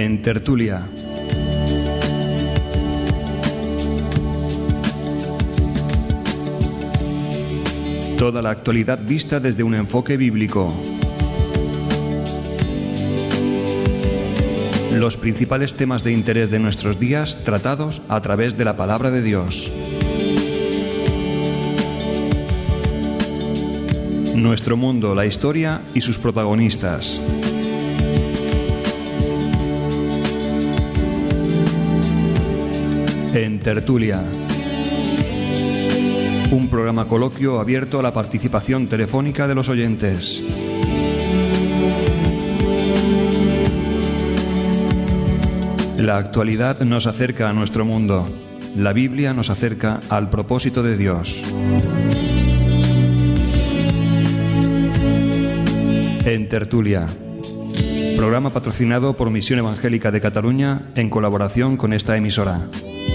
En Tertulia. Toda la actualidad vista desde un enfoque bíblico. Los principales temas de interés de nuestros días tratados a través de la palabra de Dios. Nuestro mundo, la historia y sus protagonistas. En Tertulia. Un programa coloquio abierto a la participación telefónica de los oyentes. La actualidad nos acerca a nuestro mundo. La Biblia nos acerca al propósito de Dios. En Tertulia. Programa patrocinado por Misión Evangélica de Cataluña en colaboración con esta emisora.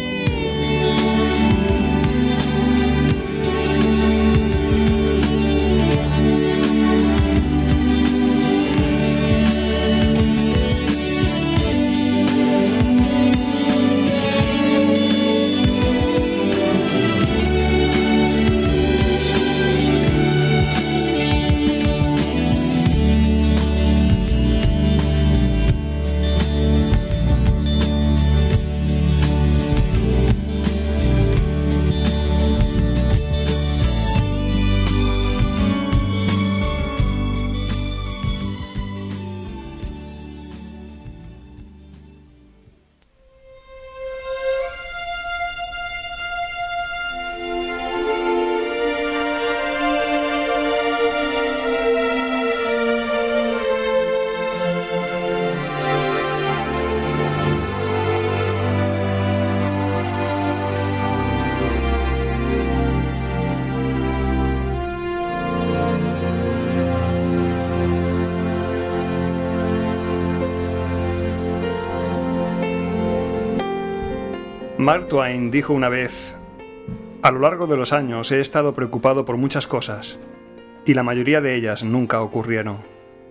Mark Twain dijo una vez: a lo largo de los años he estado preocupado por muchas cosas, y la mayoría de ellas nunca ocurrieron.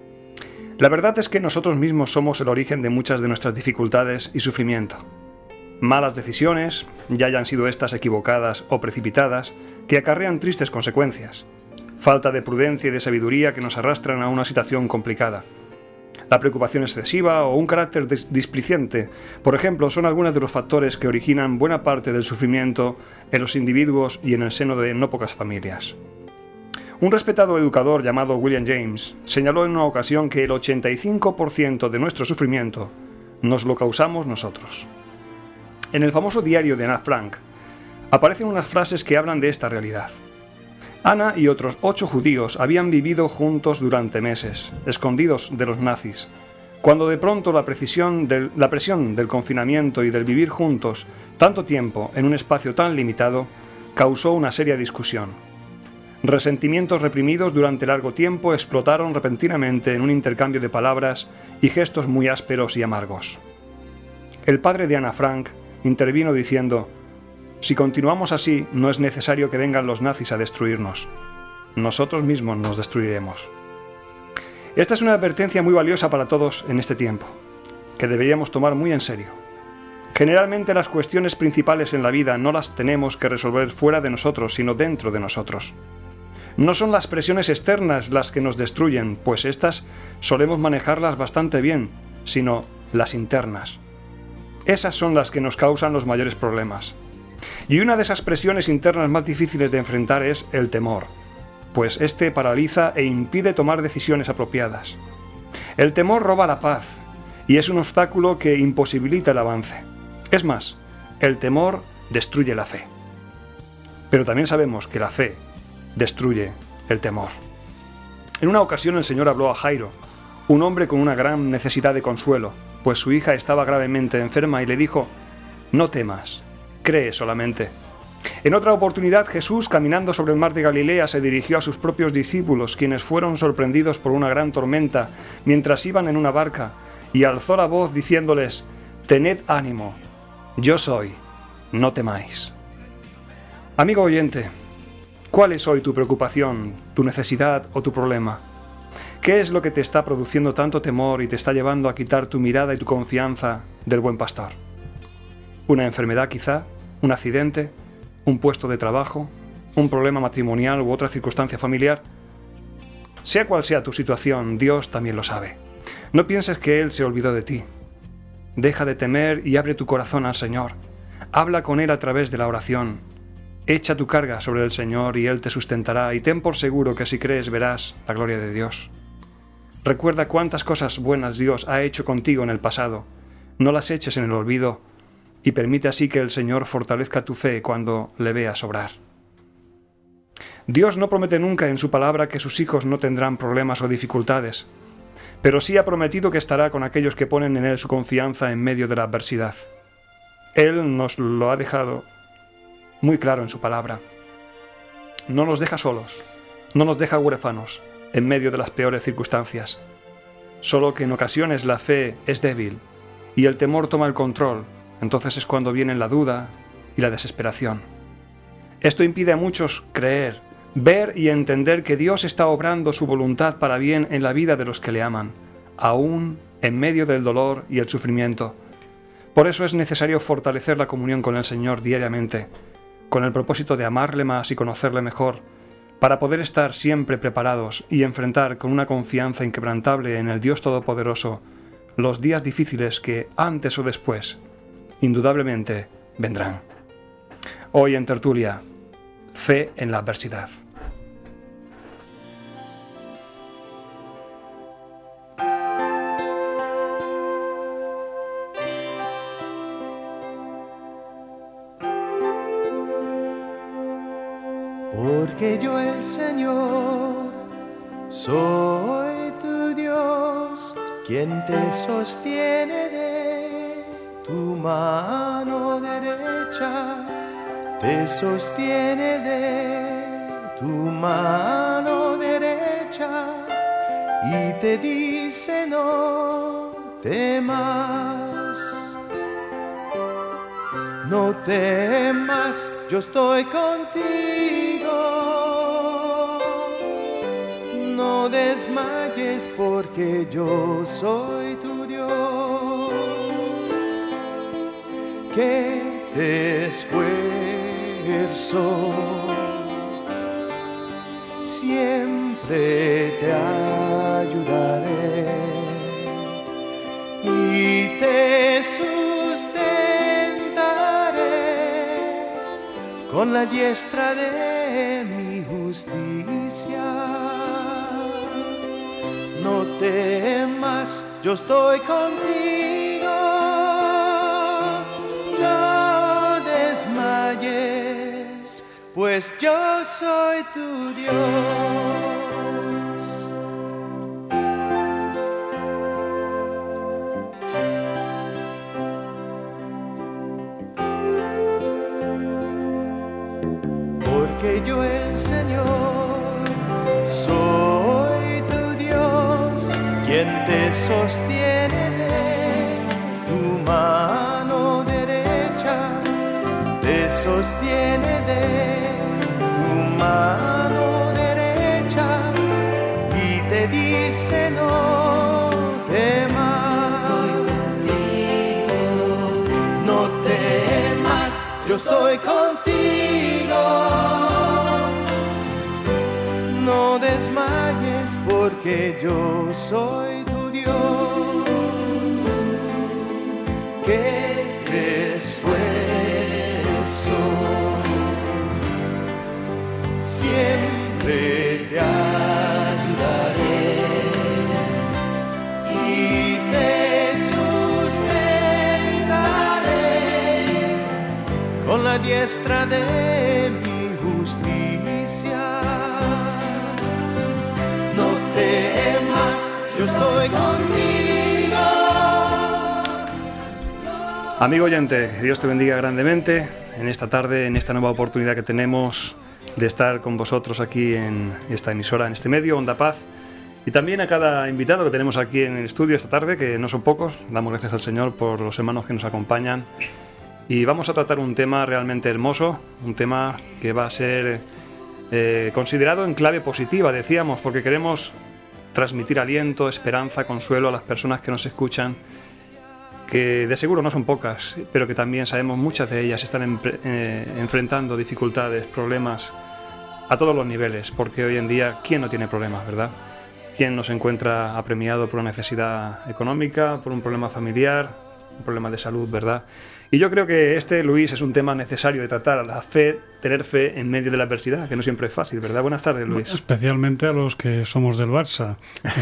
La verdad es que nosotros mismos somos el origen de muchas de nuestras dificultades y sufrimiento. Malas decisiones, ya hayan sido estas equivocadas o precipitadas, que acarrean tristes consecuencias. Falta de prudencia y de sabiduría que nos arrastran a una situación complicada. La preocupación excesiva o un carácter displicente, por ejemplo, son algunos de los factores que originan buena parte del sufrimiento en los individuos y en el seno de no pocas familias. Un respetado educador llamado William James señaló en una ocasión que el 85% de nuestro sufrimiento nos lo causamos nosotros. En el famoso diario de Ana Frank aparecen unas frases que hablan de esta realidad. Ana y otros 8 judíos habían vivido juntos durante meses, escondidos de los nazis, cuando de pronto la presión del confinamiento y del vivir juntos tanto tiempo en un espacio tan limitado causó una seria discusión. Resentimientos reprimidos durante largo tiempo explotaron repentinamente en un intercambio de palabras y gestos muy ásperos y amargos. El padre de Ana Frank intervino diciendo: si continuamos así, no es necesario que vengan los nazis a destruirnos. Nosotros mismos nos destruiremos. Esta es una advertencia muy valiosa para todos en este tiempo, que deberíamos tomar muy en serio. Generalmente las cuestiones principales en la vida no las tenemos que resolver fuera de nosotros, sino dentro de nosotros. No son las presiones externas las que nos destruyen, pues estas solemos manejarlas bastante bien, sino las internas. Esas son las que nos causan los mayores problemas. Y una de esas presiones internas más difíciles de enfrentar es el temor, pues este paraliza e impide tomar decisiones apropiadas. El temor roba la paz y es un obstáculo que imposibilita el avance. Es más, el temor destruye la fe. Pero también sabemos que la fe destruye el temor. En una ocasión el Señor habló a Jairo, un hombre con una gran necesidad de consuelo, pues su hija estaba gravemente enferma, y le dijo: no temas, cree solamente. En otra oportunidad, Jesús, caminando sobre el mar de Galilea, se dirigió a sus propios discípulos, quienes fueron sorprendidos por una gran tormenta mientras iban en una barca, y alzó la voz diciéndoles: tened ánimo, yo soy, no temáis. Amigo oyente, ¿cuál es hoy tu preocupación, tu necesidad o tu problema? ¿Qué es lo que te está produciendo tanto temor y te está llevando a quitar tu mirada y tu confianza del buen pastor? ¿Una enfermedad quizá? ¿Un accidente? ¿Un puesto de trabajo? ¿Un problema matrimonial u otra circunstancia familiar? Sea cual sea tu situación, Dios también lo sabe. No pienses que Él se olvidó de ti. Deja de temer y abre tu corazón al Señor. Habla con Él a través de la oración. Echa tu carga sobre el Señor y Él te sustentará, y ten por seguro que si crees verás la gloria de Dios. Recuerda cuántas cosas buenas Dios ha hecho contigo en el pasado. No las eches en el olvido y permite así que el Señor fortalezca tu fe cuando le veas obrar. Dios no promete nunca en su palabra que sus hijos no tendrán problemas o dificultades, pero sí ha prometido que estará con aquellos que ponen en Él su confianza en medio de la adversidad. Él nos lo ha dejado muy claro en su palabra. No nos deja solos, no nos deja huérfanos en medio de las peores circunstancias. Solo que en ocasiones la fe es débil y el temor toma el control. Entonces es cuando vienen la duda y la desesperación. Esto impide a muchos creer, ver y entender que Dios está obrando su voluntad para bien en la vida de los que le aman, aún en medio del dolor y el sufrimiento. Por eso es necesario fortalecer la comunión con el Señor diariamente, con el propósito de amarle más y conocerle mejor, para poder estar siempre preparados y enfrentar con una confianza inquebrantable en el Dios Todopoderoso los días difíciles que, antes o después, indudablemente vendrán. Hoy en Tertulia, fe en la adversidad. Porque yo el Señor soy tu Dios, quien te sostiene de tu mano derecha, te sostiene de tu mano derecha y te dice no temas. No temas, yo estoy contigo. No desmayes porque yo soy tu Dios, que te esfuerzo, siempre te ayudaré y te sustentaré con la diestra de mi justicia. No temas, yo estoy contigo. No desmayes, pues yo soy tu Dios. Porque yo el Señor soy tu Dios, quien te sostiene de tu mano derecha, te sostiene de tu mano derecha y te dice no temas. No temas, yo estoy contigo. No desmayes porque yo soy tu Dios, que te esfuerzo, siempre te ayudaré y te sustentaré con la diestra de mi justicia. No temas, yo estoy contigo. Amigo oyente, que Dios te bendiga grandemente en esta tarde, en esta nueva oportunidad que tenemos de estar con vosotros aquí en esta emisora, en este medio, Onda Paz. Y también a cada invitado que tenemos aquí en el estudio esta tarde, que no son pocos. Damos gracias al Señor por los hermanos que nos acompañan. Y vamos a tratar un tema realmente hermoso, un tema que va a ser considerado en clave positiva, decíamos, porque queremos transmitir aliento, esperanza, consuelo a las personas que nos escuchan, que de seguro no son pocas, pero que también sabemos muchas de ellas están enfrentando dificultades, problemas a todos los niveles, porque hoy en día, ¿quién no tiene problemas, verdad? ¿Quién no se encuentra apremiado por una necesidad económica, por un problema familiar, un problema de salud, verdad? Y yo creo que Luis, es un tema necesario de tratar, la fe, tener fe en medio de la adversidad, que no siempre es fácil, ¿verdad? Buenas tardes, Luis. Especialmente a los que somos del Barça.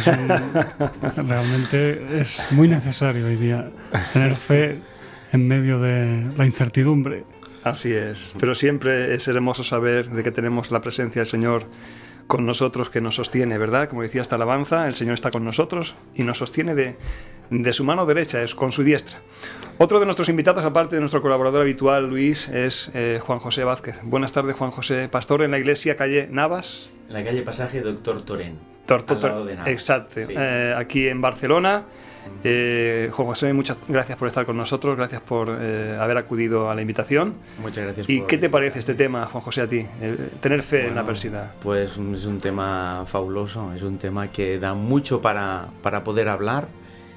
Realmente es muy necesario hoy día tener fe en medio de la incertidumbre. Así es, pero siempre es hermoso saber de que tenemos la presencia del Señor con nosotros, que nos sostiene, ¿verdad? Como decía esta alabanza, el Señor está con nosotros y nos sostiene de su mano derecha, es con su diestra. Otro de nuestros invitados, aparte de nuestro colaborador habitual, Luis, es Juan José Vázquez. Buenas tardes, Juan José, pastor en la iglesia calle Navas. En la calle Pasaje Doctor Torén. Al lado de Navas. Exacto, sí. Aquí en Barcelona. Juan José, muchas gracias por estar con nosotros, gracias por haber acudido a la invitación. Muchas gracias. ¿Y qué te parece este tema, Juan José, a ti? Tener fe en la adversidad. Pues es un tema fabuloso, es un tema que da mucho para poder hablar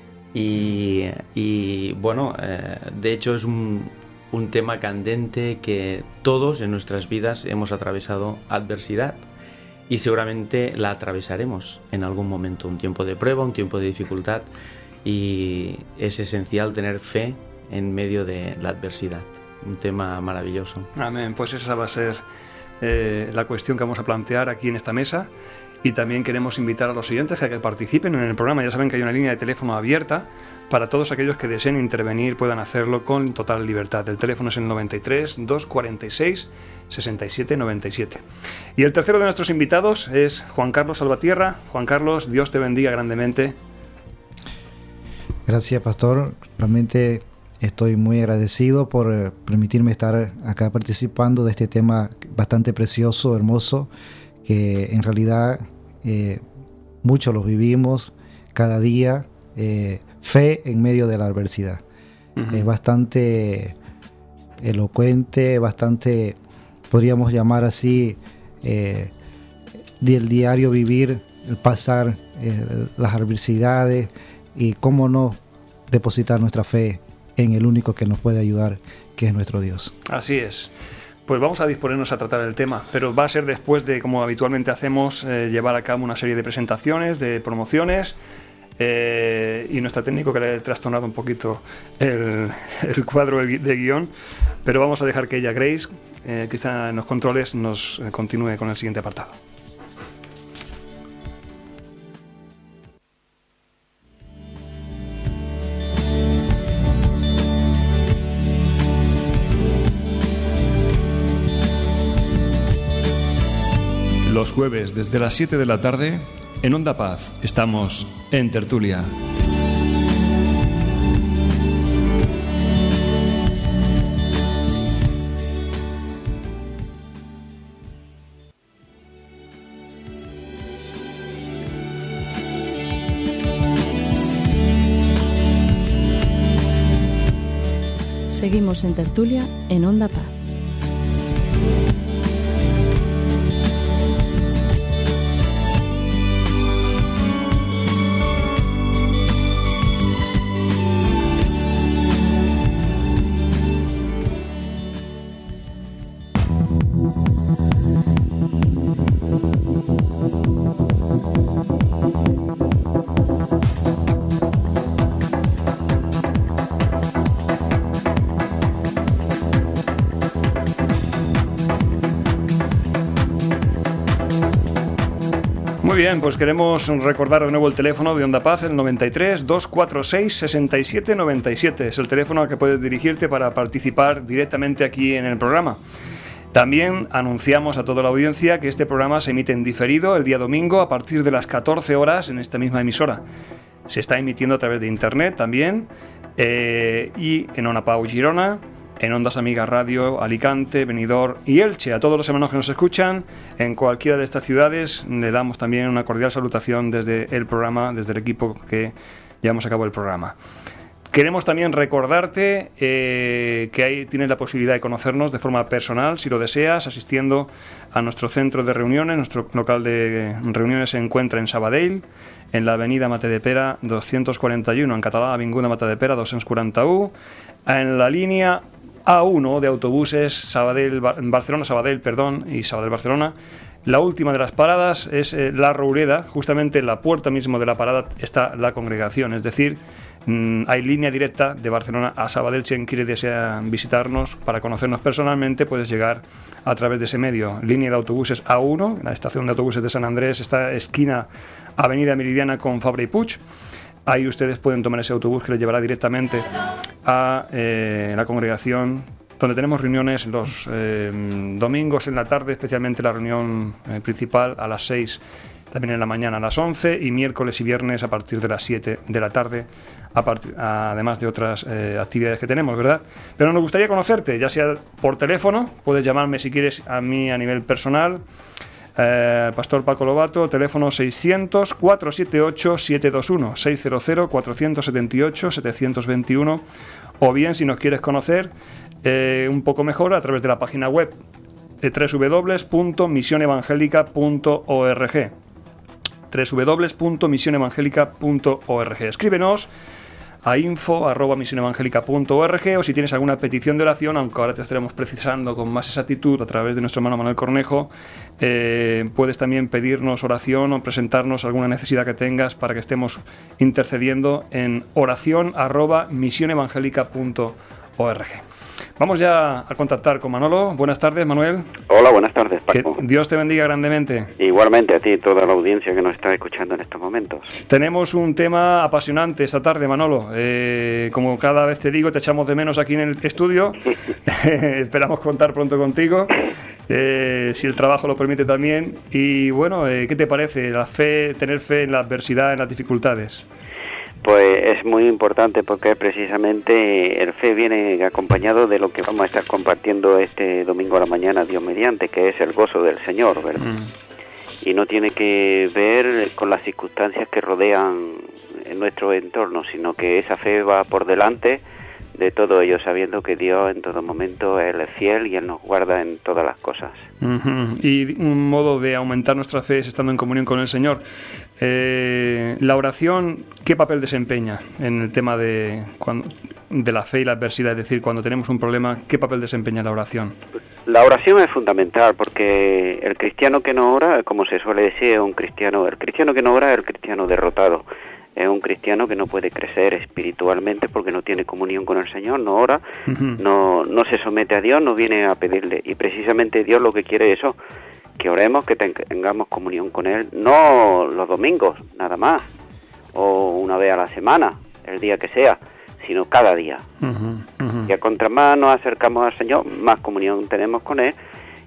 y bueno, de hecho es un tema candente que todos en nuestras vidas hemos atravesado adversidad y seguramente la atravesaremos en algún momento, un tiempo de prueba, un tiempo de dificultad. Y es esencial tener fe en medio de la adversidad. Un tema maravilloso. Amén. Pues esa va a ser la cuestión que vamos a plantear aquí en esta mesa. Y también queremos invitar a los oyentes a que participen en el programa. Ya saben que hay una línea de teléfono abierta para todos aquellos que deseen intervenir, puedan hacerlo con total libertad. El teléfono es el 93 246 67 97. Y el tercero de nuestros invitados es Juan Carlos Salvatierra. Juan Carlos, Dios te bendiga grandemente. Gracias, pastor. Realmente estoy muy agradecido por permitirme estar acá participando de este tema bastante precioso, hermoso, que en realidad muchos lo vivimos cada día, fe en medio de la adversidad. Uh-huh. Es bastante elocuente, bastante, podríamos llamar así, del diario vivir, el pasar las adversidades, y cómo no depositar nuestra fe en el único que nos puede ayudar, que es nuestro Dios. Así es. Pues vamos a disponernos a tratar el tema, pero va a ser después de, como habitualmente hacemos, llevar a cabo una serie de presentaciones, de promociones, y nuestro técnico que le ha trastornado un poquito el cuadro de guión, pero vamos a dejar que ella, Grace, que está en los controles, nos continúe con el siguiente apartado. Los jueves desde las 7 de la tarde, en Onda Paz, estamos en Tertulia. Seguimos en Tertulia en Onda Paz. Bien, pues queremos recordar de nuevo el teléfono de Onda Paz, el 93 246 67 97. Es el teléfono al que puedes dirigirte para participar directamente aquí en el programa. También anunciamos a toda la audiencia que este programa se emite en diferido el día domingo a partir de las 14 horas en esta misma emisora. Se está emitiendo a través de internet también, y en Ona Pau Girona, en Ondas Amigas Radio, Alicante, Benidorm y Elche. A todos los hermanos que nos escuchan en cualquiera de estas ciudades le damos también una cordial salutación desde el programa, desde el equipo que llevamos a cabo el programa. Queremos también recordarte que ahí tienes la posibilidad de conocernos de forma personal, si lo deseas, asistiendo a nuestro centro de reuniones. Nuestro local de reuniones se encuentra en Sabadell, en la avenida Matadepera 241, en català, Avinguda Matadepera 241, en la línea A1 de autobuses Barcelona-Sabadell, y Sabadell-Barcelona. La última de las paradas es La Roureda. Justamente en la puerta mismo de la parada está la congregación, es decir, hay línea directa de Barcelona a Sabadell. Si alguien desea visitarnos para conocernos personalmente, puedes llegar a través de ese medio. Línea de autobuses A1, la estación de autobuses de Sant Andrés está esquina Avenida Meridiana con Fabra y Puig. Ahí ustedes pueden tomar ese autobús que les llevará directamente a la congregación, donde tenemos reuniones los domingos en la tarde, especialmente la reunión principal a las 6, también en la mañana a las 11, y miércoles y viernes a partir de las 7 de la tarde, además de otras actividades que tenemos, ¿verdad? Pero nos gustaría conocerte, ya sea por teléfono, puedes llamarme si quieres a mí a nivel personal, Pastor Paco Lobato, teléfono 600-478-721, 600-478-721, o bien si nos quieres conocer un poco mejor a través de la página web www.misionevangelica.org, www.misionevangelica.org. Escríbenos a info@misionevangelica.org, o si tienes alguna petición de oración, aunque ahora te estaremos precisando con más exactitud a través de nuestro hermano Manuel Cornejo, puedes también pedirnos oración o presentarnos alguna necesidad que tengas para que estemos intercediendo en oración@misionevangelica.org. Vamos ya a contactar con Manolo. Buenas tardes, Manuel. Hola, buenas tardes, Paco. Que Dios te bendiga grandemente. Igualmente a ti y toda la audiencia que nos está escuchando en estos momentos. Tenemos un tema apasionante esta tarde, Manolo. Como cada vez te digo, te echamos de menos aquí en el estudio. Esperamos contar pronto contigo, si el trabajo lo permite también. Y bueno, ¿qué te parece la fe, tener fe en la adversidad, en las dificultades? Pues es muy importante, porque precisamente el fe viene acompañado de lo que vamos a estar compartiendo este domingo a la mañana, Dios mediante, que es el gozo del Señor, ¿verdad? Y no tiene que ver con las circunstancias que rodean en nuestro entorno, sino que esa fe va por delante de todo ello, sabiendo que Dios en todo momento Él es fiel y Él nos guarda en todas las cosas. Y un modo de aumentar nuestra fe es estando en comunión con el Señor. La oración, ¿qué papel desempeña en el tema de la fe y la adversidad? Es decir, cuando tenemos un problema, ¿qué papel desempeña la oración? La oración es fundamental, porque el cristiano que no ora, como se suele decir, el cristiano que no ora es el cristiano derrotado. Es un cristiano que no puede crecer espiritualmente porque no tiene comunión con el Señor, no ora, no se somete a Dios, no viene a pedirle. Y precisamente Dios lo que quiere es eso, que oremos, que tengamos comunión con Él, no los domingos, nada más, o una vez a la semana, el día que sea, sino cada día. Y a contra más nos acercamos al Señor, más comunión tenemos con Él,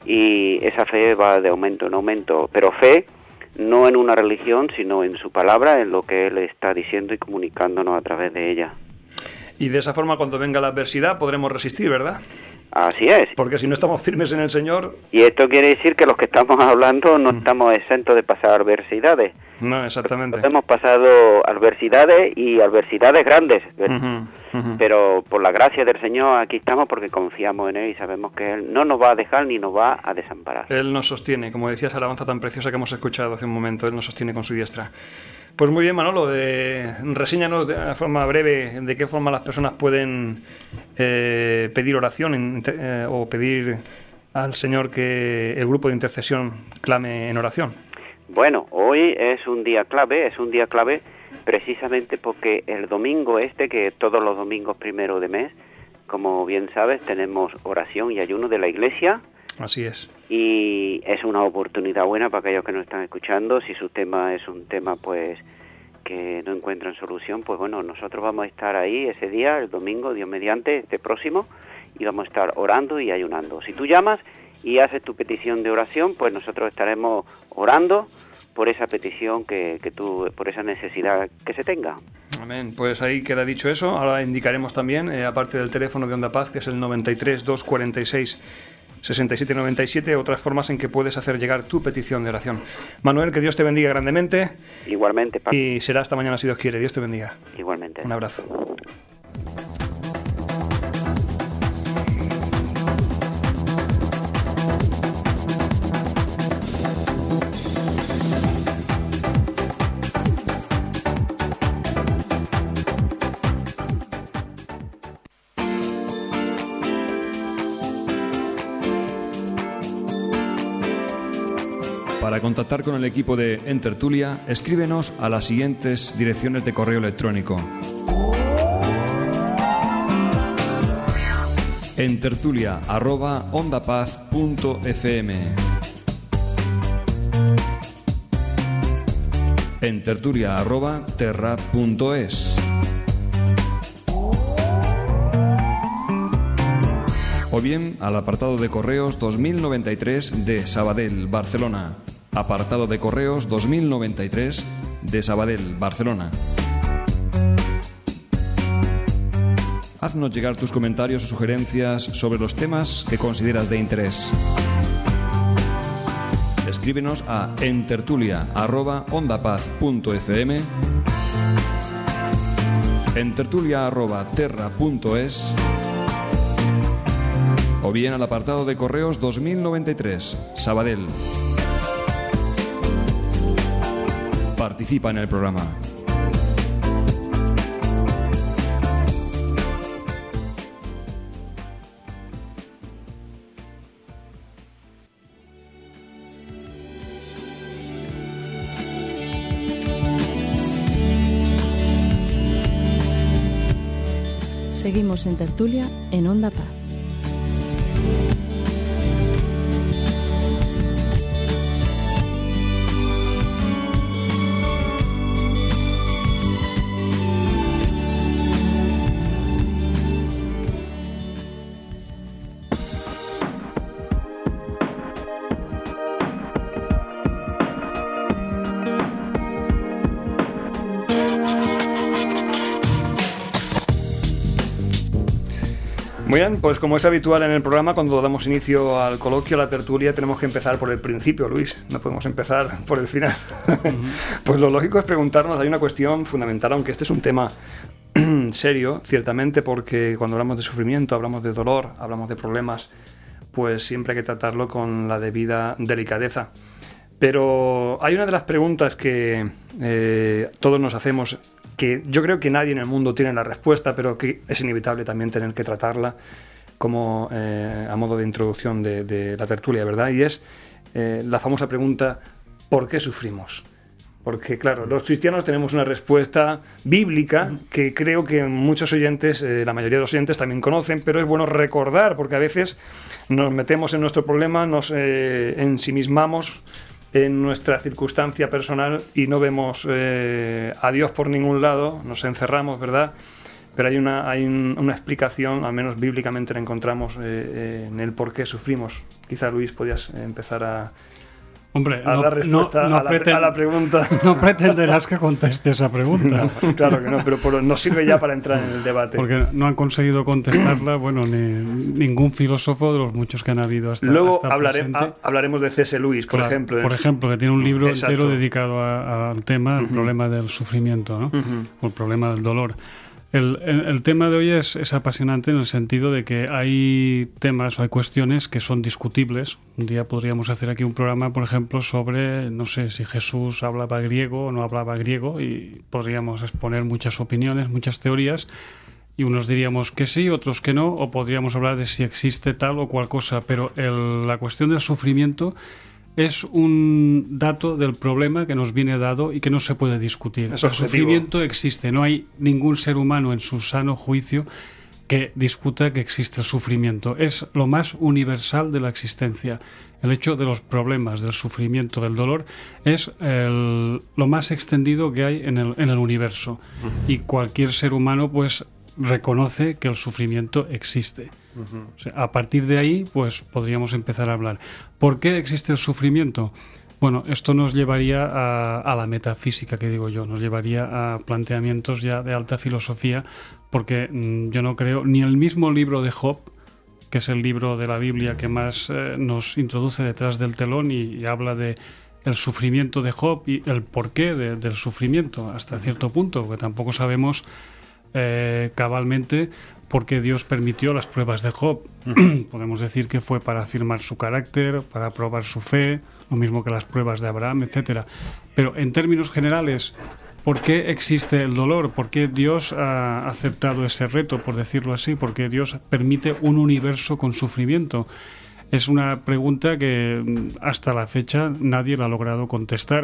y esa fe va de aumento en aumento. Pero fe no en una religión, sino en su palabra, en lo que Él está diciendo y comunicándonos a través de ella. Y de esa forma, cuando venga la adversidad, podremos resistir, ¿verdad? Así es. Porque si no estamos firmes en el Señor... Y esto quiere decir que los que estamos hablando no estamos exentos de pasar adversidades. No, exactamente. Hemos pasado adversidades y adversidades grandes, pero por la gracia del Señor aquí estamos porque confiamos en Él y sabemos que Él no nos va a dejar ni nos va a desamparar. Él nos sostiene, como decía esa alabanza tan preciosa que hemos escuchado hace un momento, Él nos sostiene con su diestra. Pues muy bien, Manolo, resíñanos de forma breve de qué forma las personas pueden pedir oración o pedir al Señor que el grupo de intercesión clame en oración. Bueno, hoy es un día clave precisamente porque el domingo que todos los domingos primero de mes, como bien sabes, tenemos oración y ayuno de la Iglesia. Así es. Y es una oportunidad buena para aquellos que nos están escuchando. Si su tema es un tema pues que no encuentran solución, pues bueno, nosotros vamos a estar ahí ese día, el domingo, Dios mediante, este próximo, y vamos a estar orando y ayunando. Si tú llamas y haces tu petición de oración, pues nosotros estaremos orando por esa petición que tú, por esa necesidad que se tenga. Amén. Pues ahí queda dicho eso. Ahora indicaremos también, aparte del teléfono de Onda Paz, que es el 93 246 6797, otras formas en que puedes hacer llegar tu petición de oración. Manuel, que Dios te bendiga grandemente. Igualmente, Paco. Y será hasta mañana si Dios quiere. Dios te bendiga. Igualmente. Un abrazo. Para contactar con el equipo de En Tertulia, escríbenos a las siguientes direcciones de correo electrónico: entertulia@ondapaz.fm, entertulia@terra.es, o bien al apartado de correos 2093 de Sabadell, Barcelona. Apartado de correos 2093 de Sabadell, Barcelona. Haznos llegar tus comentarios o sugerencias sobre los temas que consideras de interés. Escríbenos a entertulia@ondapaz.fm, entertulia@terra.es, o bien al apartado de correos 2093, Sabadell. Participa en el programa. Seguimos en tertulia en Onda Paz. Muy bien, pues como es habitual en el programa, cuando damos inicio al coloquio, a la tertulia, tenemos que empezar por el principio, Luis. No podemos empezar por el final. Pues lo lógico es preguntarnos, hay una cuestión fundamental, aunque este es un tema serio, ciertamente, porque cuando hablamos de sufrimiento, hablamos de dolor, hablamos de problemas, pues siempre hay que tratarlo con la debida delicadeza. Pero hay una de las preguntas que todos nos hacemos, que yo creo que nadie en el mundo tiene la respuesta, pero que es inevitable también tener que tratarla como a modo de introducción de la tertulia, ¿verdad? Y es la famosa pregunta: ¿por qué sufrimos? Porque, claro, los cristianos tenemos una respuesta bíblica que creo que muchos oyentes, la mayoría de los oyentes también conocen, pero es bueno recordar, porque a veces nos metemos en nuestro problema, nos ensimismamos en nuestra circunstancia personal y no vemos a Dios por ningún lado, nos encerramos, ¿verdad? Pero hay una explicación, al menos bíblicamente la encontramos en el por qué sufrimos. Quizá, Luis, podías empezar a dar respuesta a la pregunta. No pretenderás que conteste esa pregunta. No, claro que no, pero nos sirve ya para entrar en el debate. Porque no han conseguido contestarla, bueno, ningún filósofo de los muchos que han habido hasta Luego presente. hablaremos de C.S. Lewis, por ejemplo. Por ejemplo, que tiene un libro entero dedicado al tema, el problema del sufrimiento, ¿no? O el problema del dolor. El tema de hoy es apasionante en el sentido de que hay temas o hay cuestiones que son discutibles. Un día podríamos hacer aquí un programa, por ejemplo, sobre, no sé, si Jesús hablaba griego o no hablaba griego, y podríamos exponer muchas opiniones, muchas teorías, y unos diríamos que sí, otros que no, o podríamos hablar de si existe tal o cual cosa, pero la cuestión del sufrimiento es un dato del problema que nos viene dado y que no se puede discutir. El sufrimiento existe, no hay ningún ser humano en su sano juicio que discuta que existe el sufrimiento. Es lo más universal de la existencia. El hecho de los problemas, del sufrimiento, del dolor, es lo más extendido que hay en el universo. Y cualquier ser humano pues reconoce que el sufrimiento existe. O sea, a partir de ahí pues podríamos empezar a hablar. ¿Por qué existe el sufrimiento? Bueno, esto nos llevaría a la metafísica, que digo yo, nos llevaría a planteamientos ya de alta filosofía, porque yo no creo, ni el mismo libro de Job, que es el libro de la Biblia que más nos introduce detrás del telón y habla de el sufrimiento de Job y el porqué del sufrimiento hasta cierto punto, porque tampoco sabemos cabalmente por qué Dios permitió las pruebas de Job. Podemos decir que fue para afirmar su carácter, para probar su fe, lo mismo que las pruebas de Abraham, etcétera. Pero en términos generales, ¿por qué existe el dolor? ¿Por qué Dios ha aceptado ese reto, por decirlo así? ¿Por qué Dios permite un universo con sufrimiento? Es una pregunta que hasta la fecha nadie la ha logrado contestar.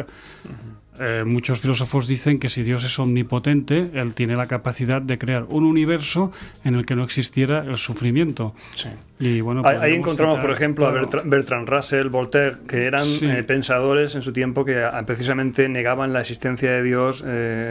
Muchos filósofos dicen que si Dios es omnipotente, Él tiene la capacidad de crear un universo en el que no existiera el sufrimiento. Sí. Y bueno, ahí encontramos, por ejemplo, a Bertrand Russell, Voltaire, que eran pensadores en su tiempo que precisamente negaban la existencia de Dios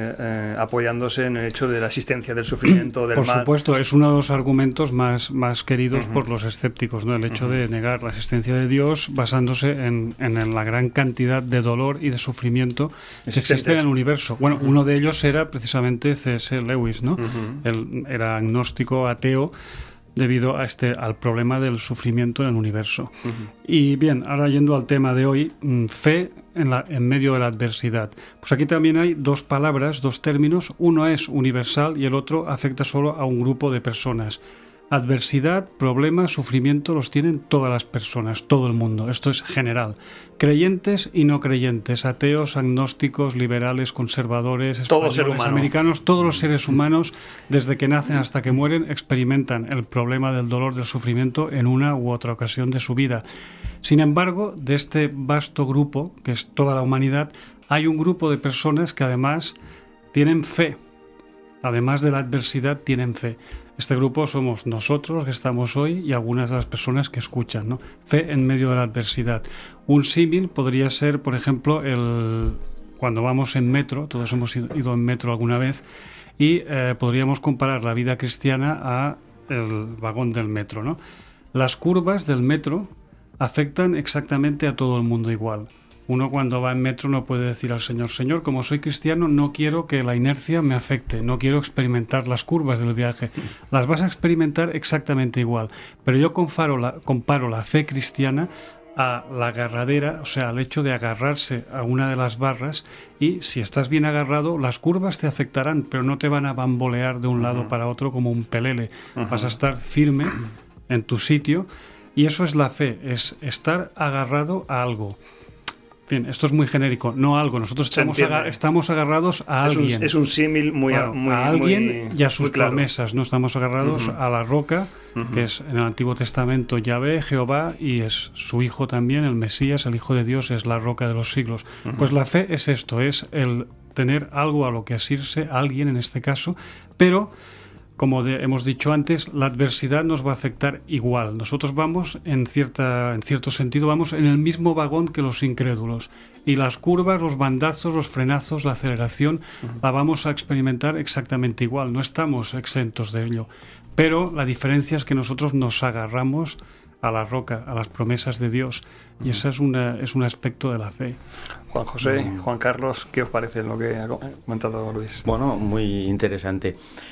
apoyándose en el hecho de la existencia del sufrimiento, del mal. Por supuesto, es uno de los argumentos más queridos por los escépticos, ¿no? El hecho de negar la existencia de Dios basándose en la gran cantidad de dolor y de sufrimiento que existe en el universo. Bueno, uno de ellos era precisamente C.S. Lewis, ¿no? Él era agnóstico, ateo, debido al problema del sufrimiento en el universo. Y bien, ahora yendo al tema de hoy, fe en medio de la adversidad. Pues aquí también hay dos palabras, dos términos. Uno es universal y el otro afecta solo a un grupo de personas. Adversidad, problemas, sufrimiento los tienen todas las personas, todo el mundo. Esto es general. Creyentes y no creyentes, ateos, agnósticos, liberales, conservadores, españoles, americanos, todos los seres humanos, desde que nacen hasta que mueren, experimentan el problema del dolor, del sufrimiento en una u otra ocasión de su vida. Sin embargo, de este vasto grupo, que es toda la humanidad, hay un grupo de personas que además tienen fe. Además de la adversidad, tienen fe. Este grupo somos nosotros que estamos hoy y algunas de las personas que escuchan, ¿no? Fe en medio de la adversidad. Un símil podría ser, por ejemplo, cuando vamos en metro, todos hemos ido en metro alguna vez, y podríamos comparar la vida cristiana a el vagón del metro, ¿no? Las curvas del metro afectan exactamente a todo el mundo igual. Uno cuando va en metro no puede decir al Señor, Señor, como soy cristiano, no quiero que la inercia me afecte, no quiero experimentar las curvas del viaje. Las vas a experimentar exactamente igual. Pero yo comparo la fe cristiana a la agarradera, o sea, al hecho de agarrarse a una de las barras, y si estás bien agarrado, las curvas te afectarán, pero no te van a bambolear de un lado para otro como un pelele. Vas a estar firme en tu sitio, y eso es la fe, es estar agarrado a algo. Bien, esto es muy genérico, no a algo. Nosotros estamos agarrados a alguien. Es un símil a alguien y a sus promesas, ¿no? Estamos agarrados a la roca, que es en el Antiguo Testamento Yahvé, Jehová, y es su Hijo también, el Mesías, el Hijo de Dios, es la roca de los siglos. Pues la fe es esto, es el tener algo a lo que asirse, alguien en este caso, pero como hemos dicho antes, la adversidad nos va a afectar igual. Nosotros vamos, en cierto sentido, vamos en el mismo vagón que los incrédulos. Y las curvas, los bandazos, los frenazos, la aceleración, la vamos a experimentar exactamente igual. No estamos exentos de ello. Pero la diferencia es que nosotros nos agarramos a la roca, a las promesas de Dios. Y ese es un aspecto de la fe. Juan José, Juan Carlos, ¿qué os parece lo que ha comentado Luis? Bueno, muy interesante.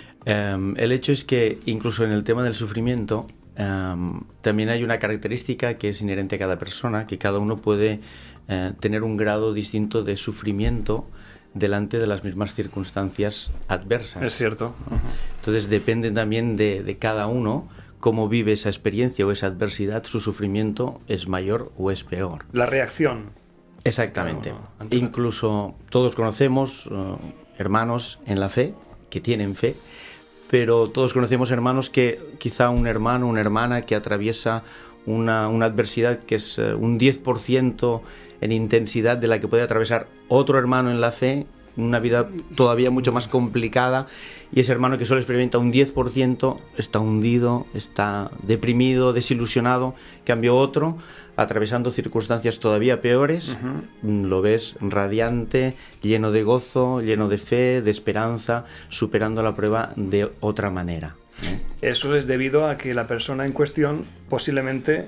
El hecho es que incluso en el tema del sufrimiento también hay una característica que es inherente a cada persona, que cada uno puede tener un grado distinto de sufrimiento delante de las mismas circunstancias adversas. Es cierto. Entonces depende también de cada uno cómo vive esa experiencia o esa adversidad, su sufrimiento es mayor o es peor. La reacción. Exactamente. Incluso todos conocemos hermanos en la fe que tienen fe, pero todos conocemos hermanos que quizá un hermano, una hermana que atraviesa una adversidad que es un 10% en intensidad de la que puede atravesar otro hermano en la fe, una vida todavía mucho más complicada, y ese hermano que solo experimenta un 10% está hundido, está deprimido, desilusionado. En cambio otro, atravesando circunstancias todavía peores, lo ves radiante, lleno de gozo, lleno de fe, de esperanza, superando la prueba de otra manera. Eso es debido a que la persona en cuestión posiblemente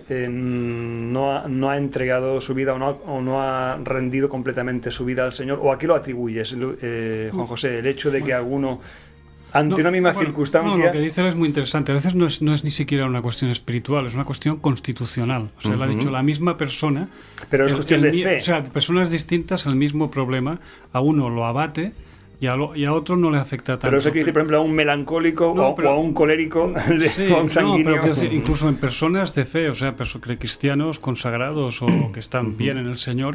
no ha entregado su vida o no ha rendido completamente su vida al Señor. ¿O a qué lo atribuyes, Juan José? El hecho de que alguno, ante una misma circunstancia... No, lo que dice él es muy interesante. A veces no es ni siquiera una cuestión espiritual, es una cuestión constitucional. O sea, él ha dicho la misma persona... Pero es cuestión de fe. O sea, personas distintas, el mismo problema, a uno lo abate y a otro no le afecta tanto. Pero eso quiere decir, por ejemplo, a un melancólico o a un colérico o a un sanguíneo. No, pero decir, incluso en personas de fe, o sea, cristianos consagrados o que están bien en el Señor,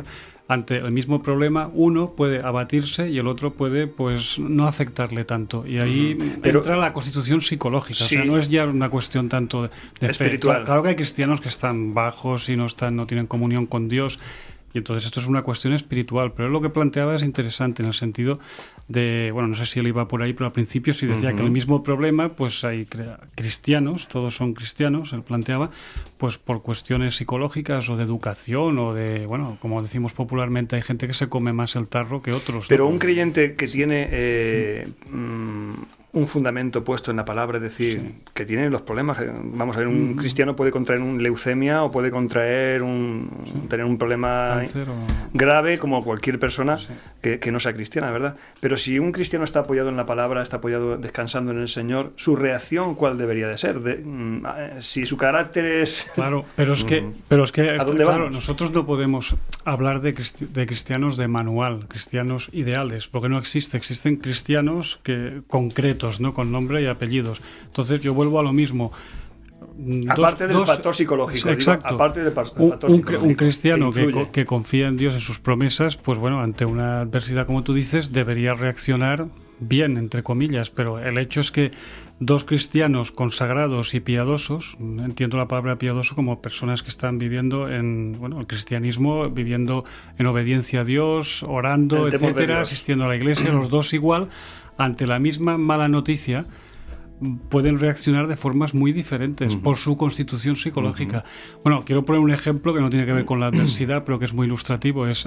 ante el mismo problema, uno puede abatirse y el otro puede pues no afectarle tanto. Y ahí entra la constitución psicológica. Sí. O sea, no es ya una cuestión tanto de espiritual. fe. Claro que hay cristianos que están bajos y no tienen comunión con Dios. Y entonces esto es una cuestión espiritual, pero lo que planteaba es interesante en el sentido de, bueno, no sé si él iba por ahí, pero al principio sí decía que el mismo problema, pues hay cristianos, todos son cristianos, él planteaba, pues por cuestiones psicológicas o de educación o de, bueno, como decimos popularmente, hay gente que se come más el tarro que otros. Pero ¿no? un creyente que tiene un fundamento puesto en la palabra, es decir, que tiene los problemas, vamos a ver, un cristiano puede contraer un leucemia o puede contraer tener un problema grave como cualquier persona que no sea cristiana, ¿verdad? Pero si un cristiano está apoyado en la palabra, está apoyado descansando en el Señor, su reacción ¿cuál debería de ser? Si su carácter es... Claro, pero es que ¿a dónde claro, vamos? nosotros no podemos hablar de cristianos de manual, cristianos ideales, porque no existen cristianos concretos, ¿no? Con nombre y apellidos. Entonces yo vuelvo a lo mismo. Aparte del factor psicológico. Exacto. Digo, aparte del factor psicológico. Un cristiano que confía en Dios, en sus promesas, pues bueno, ante una adversidad, como tú dices, debería reaccionar bien, entre comillas, pero el hecho es que dos cristianos consagrados y piadosos, entiendo la palabra piadoso como personas que están viviendo el cristianismo, viviendo en obediencia a Dios, orando, etcétera, asistiendo a la iglesia, los dos igual, ante la misma mala noticia, pueden reaccionar de formas muy diferentes por su constitución psicológica. Bueno, quiero poner un ejemplo que no tiene que ver con la adversidad, pero que es muy ilustrativo, es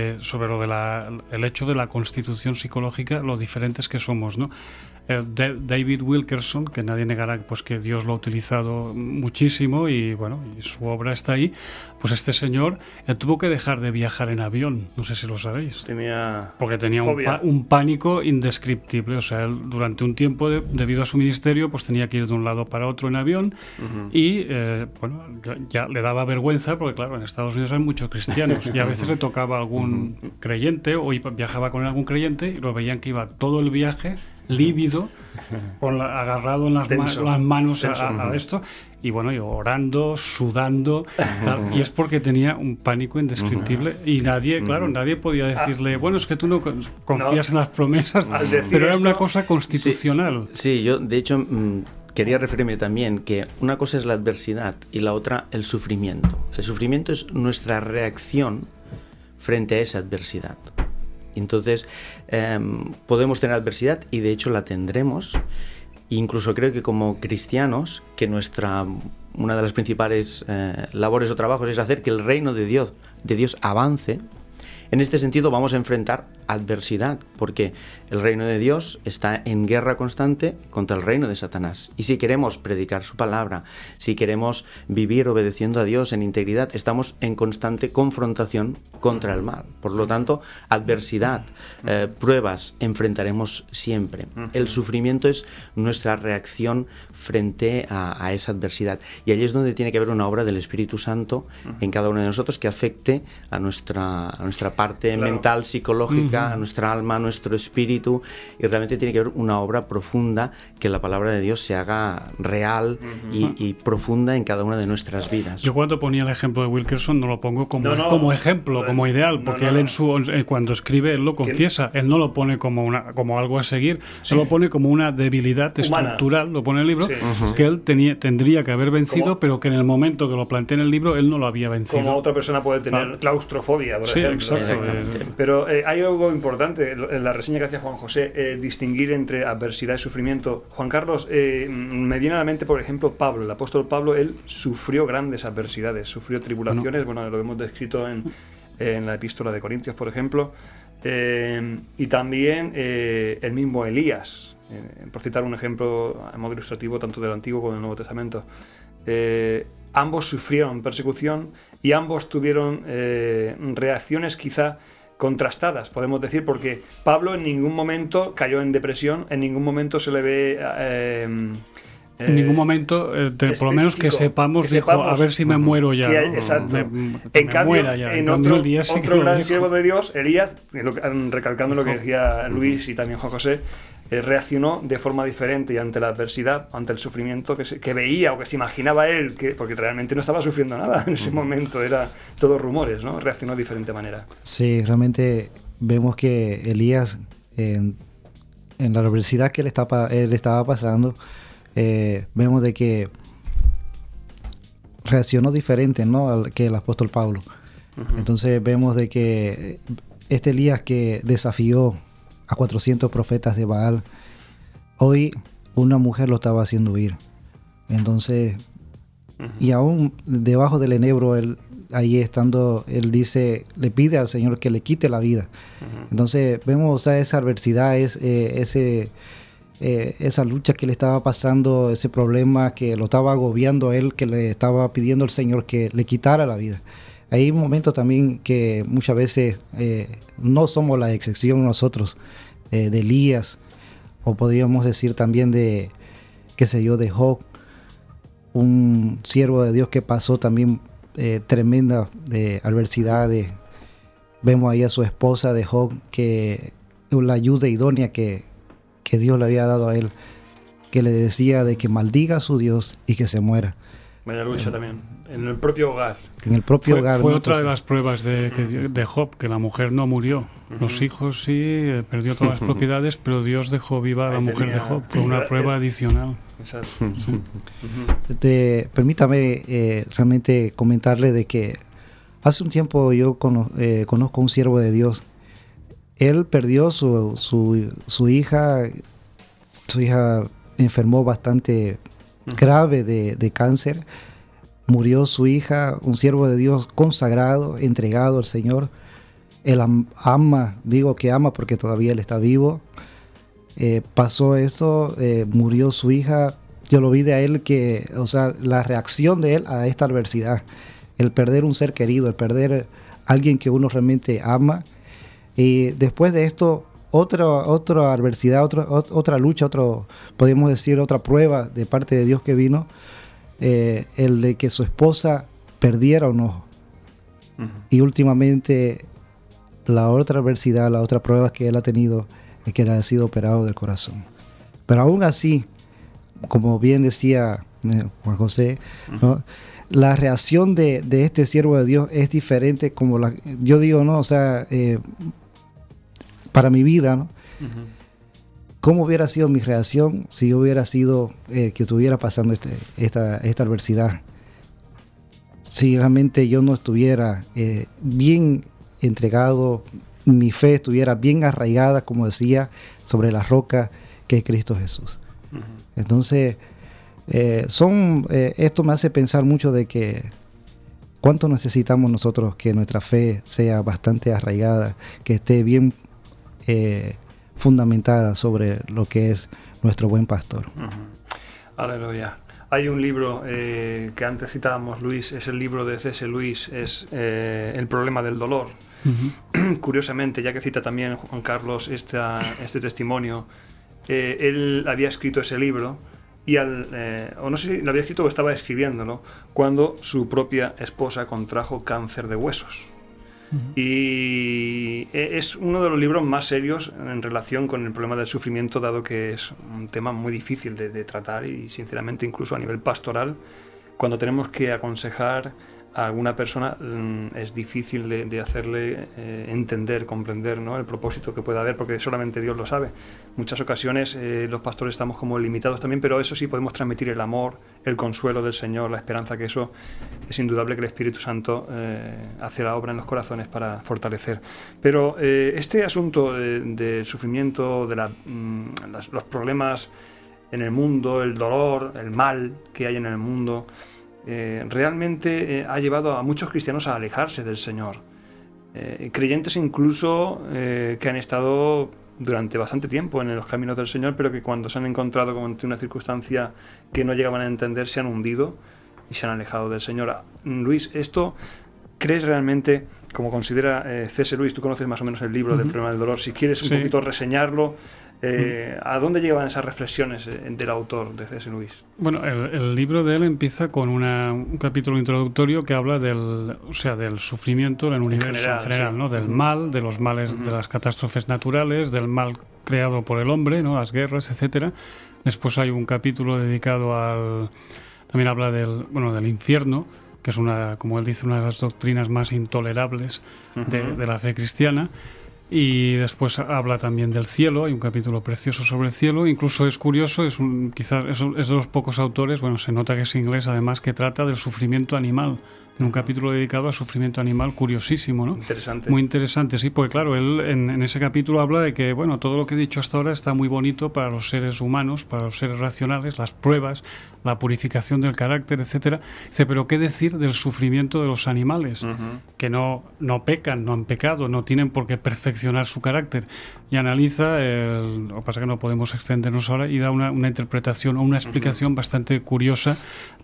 el hecho de la constitución psicológica, lo diferentes que somos, ¿no? David Wilkerson, que nadie negará pues que Dios lo ha utilizado muchísimo y bueno, y su obra está ahí, pues este señor tuvo que dejar de viajar en avión, no sé si lo sabéis. Porque tenía un pánico indescriptible, o sea, él durante un tiempo debido a su ministerio pues tenía que ir de un lado para otro en avión y bueno, ya le daba vergüenza porque claro, en Estados Unidos hay muchos cristianos y a veces le tocaba algún creyente o viajaba con algún creyente y lo veían que iba todo el viaje lívido, agarrado en las manos a esto, y bueno, y orando, sudando, tal, y es porque tenía un pánico indescriptible y nadie podía decirle, bueno, es que tú no confías en las promesas, pero era una cosa constitucional. Sí, yo de hecho quería referirme también que una cosa es la adversidad y la otra el sufrimiento. El sufrimiento es nuestra reacción frente a esa adversidad. Entonces, podemos tener adversidad y de hecho la tendremos. Incluso creo que como cristianos, que una de las principales labores o trabajos es hacer que el reino de Dios avance. En este sentido vamos a enfrentar adversidad, porque el reino de Dios está en guerra constante contra el reino de Satanás. Y si queremos predicar su palabra, si queremos vivir obedeciendo a Dios en integridad, estamos en constante confrontación contra el mal. Por lo tanto, adversidad, pruebas, enfrentaremos siempre. El sufrimiento es nuestra reacción frente a esa adversidad. Y allí es donde tiene que haber una obra del Espíritu Santo en cada uno de nosotros que afecte a nuestra parte mental, psicológica, a nuestra alma, a nuestro espíritu, y realmente tiene que haber una obra profunda, que la palabra de Dios se haga real y profunda en cada una de nuestras vidas. Yo cuando ponía el ejemplo de Wilkerson no lo pongo como ejemplo, como ideal, porque él cuando escribe, él lo confiesa, él no lo pone como algo a seguir, él lo pone como una debilidad estructural, lo pone en el libro, que él tendría que haber vencido, pero que en el momento que lo plantea en el libro, él no lo había vencido. Como otra persona puede tener claustrofobia, por ejemplo. Exacto. Pero hay algo importante en la reseña que hacía Juan José, distinguir entre adversidad y sufrimiento. Juan Carlos, me viene a la mente, por ejemplo, Pablo, el apóstol Pablo. Él sufrió grandes adversidades, sufrió tribulaciones, bueno, lo hemos descrito en la epístola de Corintios, por ejemplo, y también el mismo Elías, por citar un ejemplo a modo ilustrativo tanto del Antiguo como del Nuevo Testamento. Ambos sufrieron persecución y ambos tuvieron reacciones quizá contrastadas, podemos decir, porque Pablo en ningún momento cayó en depresión, en ningún momento se le ve En ningún momento, por lo menos que sepamos, dijo, a ver si me muero ya. Exacto. En cambio, ya. En otro gran siervo de Dios, Elías, recalcando lo que decía Luis y también Juan José, reaccionó de forma diferente y ante la adversidad, ante el sufrimiento que veía o que se imaginaba él, porque realmente no estaba sufriendo nada en ese momento, era todo rumores, ¿no? Reaccionó de diferente manera. Sí, realmente vemos que Elías, en la adversidad que él estaba pasando, vemos de que reaccionó diferente, ¿no?, que el apóstol Pablo. Entonces vemos de que este Elías que desafió a 400 profetas de Baal, hoy una mujer lo estaba haciendo huir. Entonces, y aún debajo del enebro, ahí estando, él dice, le pide al Señor que le quite la vida. Entonces vemos, o sea, esa adversidad, esa lucha que le estaba pasando, ese problema que lo estaba agobiando a él, que le estaba pidiendo al Señor que le quitara la vida. Hay momentos también que muchas veces no somos la excepción nosotros, de Elías, o podríamos decir también de Job, un siervo de Dios que pasó también tremenda adversidades. Vemos ahí a su esposa de Job, que la ayuda idónea que Dios le había dado a él, que le decía de que maldiga a su Dios y que se muera. Vaya lucha también, en el propio hogar. En el propio hogar. Fue otra de las pruebas de Job, que la mujer no murió. Los hijos sí, perdió todas las propiedades, pero Dios dejó viva a la mujer de Job. Fue una prueba adicional. Exacto. Permítame realmente comentarle de que hace un tiempo yo conozco un siervo de Dios. Él perdió su hija. Su hija enfermó bastante grave de cáncer. Murió su hija, un siervo de Dios consagrado, entregado al Señor. Él digo que ama porque todavía él está vivo. Pasó eso, murió su hija. Yo lo vi de él o sea, la reacción de él a esta adversidad, el perder un ser querido, el perder a alguien que uno realmente ama. Y después de esto, otra adversidad, otra lucha, podemos decir otra prueba de parte de Dios que vino, el de que su esposa perdiera un ojo. Y últimamente la otra adversidad, la otra prueba que él ha tenido es que él ha sido operado del corazón. Pero aún así, como bien decía Juan José, ¿no?, la reacción de este siervo de Dios es diferente, como yo digo, ¿no? O sea, para mi vida, ¿no? ¿Cómo hubiera sido mi reacción si yo hubiera sido que estuviera pasando esta adversidad? Si realmente yo no estuviera bien entregado, mi fe estuviera bien arraigada, como decía, sobre la roca que es Cristo Jesús. Entonces, esto me hace pensar mucho de que cuánto necesitamos nosotros que nuestra fe sea bastante arraigada, que esté bien fundamentada sobre lo que es nuestro buen pastor. Aleluya. Hay un libro que antes citábamos, Luis, es el libro de C.S. Lewis, es El problema del dolor. Curiosamente, ya que cita también Juan Carlos este testimonio, él había escrito ese libro y o no sé si lo había escrito o estaba escribiéndolo cuando su propia esposa contrajo cáncer de huesos. Y es uno de los libros más serios en relación con el problema del sufrimiento, dado que es un tema muy difícil de tratar y sinceramente incluso a nivel pastoral, cuando tenemos que aconsejar a alguna persona es difícil de hacerle entender, comprender, ¿no?, el propósito que pueda haber, porque solamente Dios lo sabe. Muchas ocasiones los pastores estamos como limitados también, pero eso sí podemos transmitir el amor, el consuelo del Señor, la esperanza, que eso es indudable que el Espíritu Santo hace la obra en los corazones para fortalecer. Pero este asunto del sufrimiento, de los problemas en el mundo, el dolor, el mal que hay en el mundo, realmente ha llevado a muchos cristianos a alejarse del Señor. Creyentes incluso que han estado durante bastante tiempo en los caminos del Señor, pero que cuando se han encontrado con una circunstancia que no llegaban a entender, se han hundido y se han alejado del Señor. Luis, esto ¿crees realmente, como considera C.S. Lewis, tú conoces más o menos el libro del problema del dolor, si quieres un poquito reseñarlo, ¿a dónde llevan esas reflexiones del autor de C.S. Lewis? Bueno, el libro de él empieza con un capítulo introductorio que habla del sufrimiento en el universo en general, ¿no? Del mal, de los males, de las catástrofes naturales, del mal creado por el hombre, ¿no? Las guerras, etcétera. Después hay un capítulo dedicado también habla del infierno, que es como él dice, una de las doctrinas más intolerables de la fe cristiana. Y después habla también del cielo, hay un capítulo precioso sobre el cielo. Incluso es curioso, quizás es de los pocos autores, se nota que es inglés además, que trata del sufrimiento animal. En un capítulo dedicado al sufrimiento animal, curiosísimo, ¿no? Interesante. Muy interesante, sí, porque claro, él en ese capítulo habla de que, todo lo que he dicho hasta ahora está muy bonito para los seres humanos, para los seres racionales, las pruebas, la purificación del carácter, etcétera. Dice, pero ¿qué decir del sufrimiento de los animales? Que no pecan, no han pecado, no tienen por qué perfeccionar su carácter. Y analiza, lo que pasa es que no podemos extendernos ahora, y da una interpretación o una explicación bastante curiosa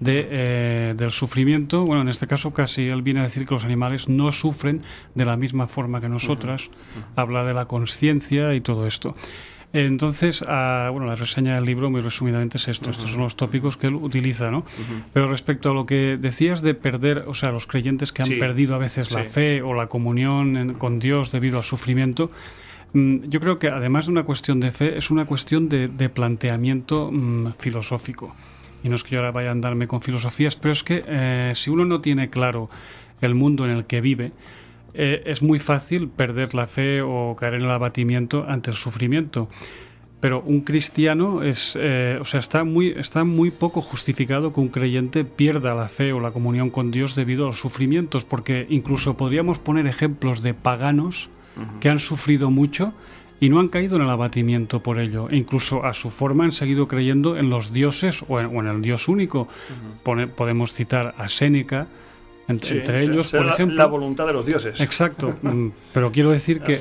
del sufrimiento. Bueno, en este caso casi él viene a decir que los animales no sufren de la misma forma que nosotras. Habla de la conciencia y todo esto. Entonces, la reseña del libro, muy resumidamente, es esto. Estos son los tópicos que él utiliza, ¿no? Pero respecto a lo que decías de perder, los creyentes que han perdido a veces la fe o la comunión con Dios debido al sufrimiento, yo creo que además de una cuestión de fe, es una cuestión de planteamiento filosófico. Y no es que yo ahora vaya a andarme con filosofías, pero es que si uno no tiene claro el mundo en el que vive, es muy fácil perder la fe o caer en el abatimiento ante el sufrimiento. Pero un cristiano está muy poco justificado que un creyente pierda la fe o la comunión con Dios debido a los sufrimientos, porque incluso podríamos poner ejemplos de paganos que han sufrido mucho y no han caído en el abatimiento por ello, e incluso a su forma han seguido creyendo en los dioses o en el Dios único. Podemos citar a Séneca, entre ellos, por ejemplo. La voluntad de los dioses. Exacto, pero quiero decir que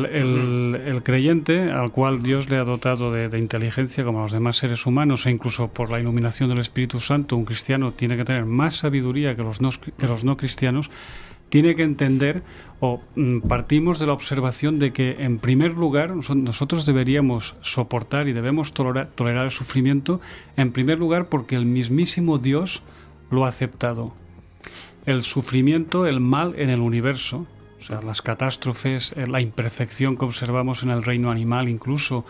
el creyente, al cual Dios le ha dotado de inteligencia como a los demás seres humanos, e incluso por la iluminación del Espíritu Santo, un cristiano tiene que tener más sabiduría que los no cristianos. Tiene que entender, partimos de la observación de que, en primer lugar, nosotros deberíamos soportar y debemos tolerar el sufrimiento, en primer lugar porque el mismísimo Dios lo ha aceptado. El sufrimiento, el mal en el universo, las catástrofes, la imperfección que observamos en el reino animal, incluso,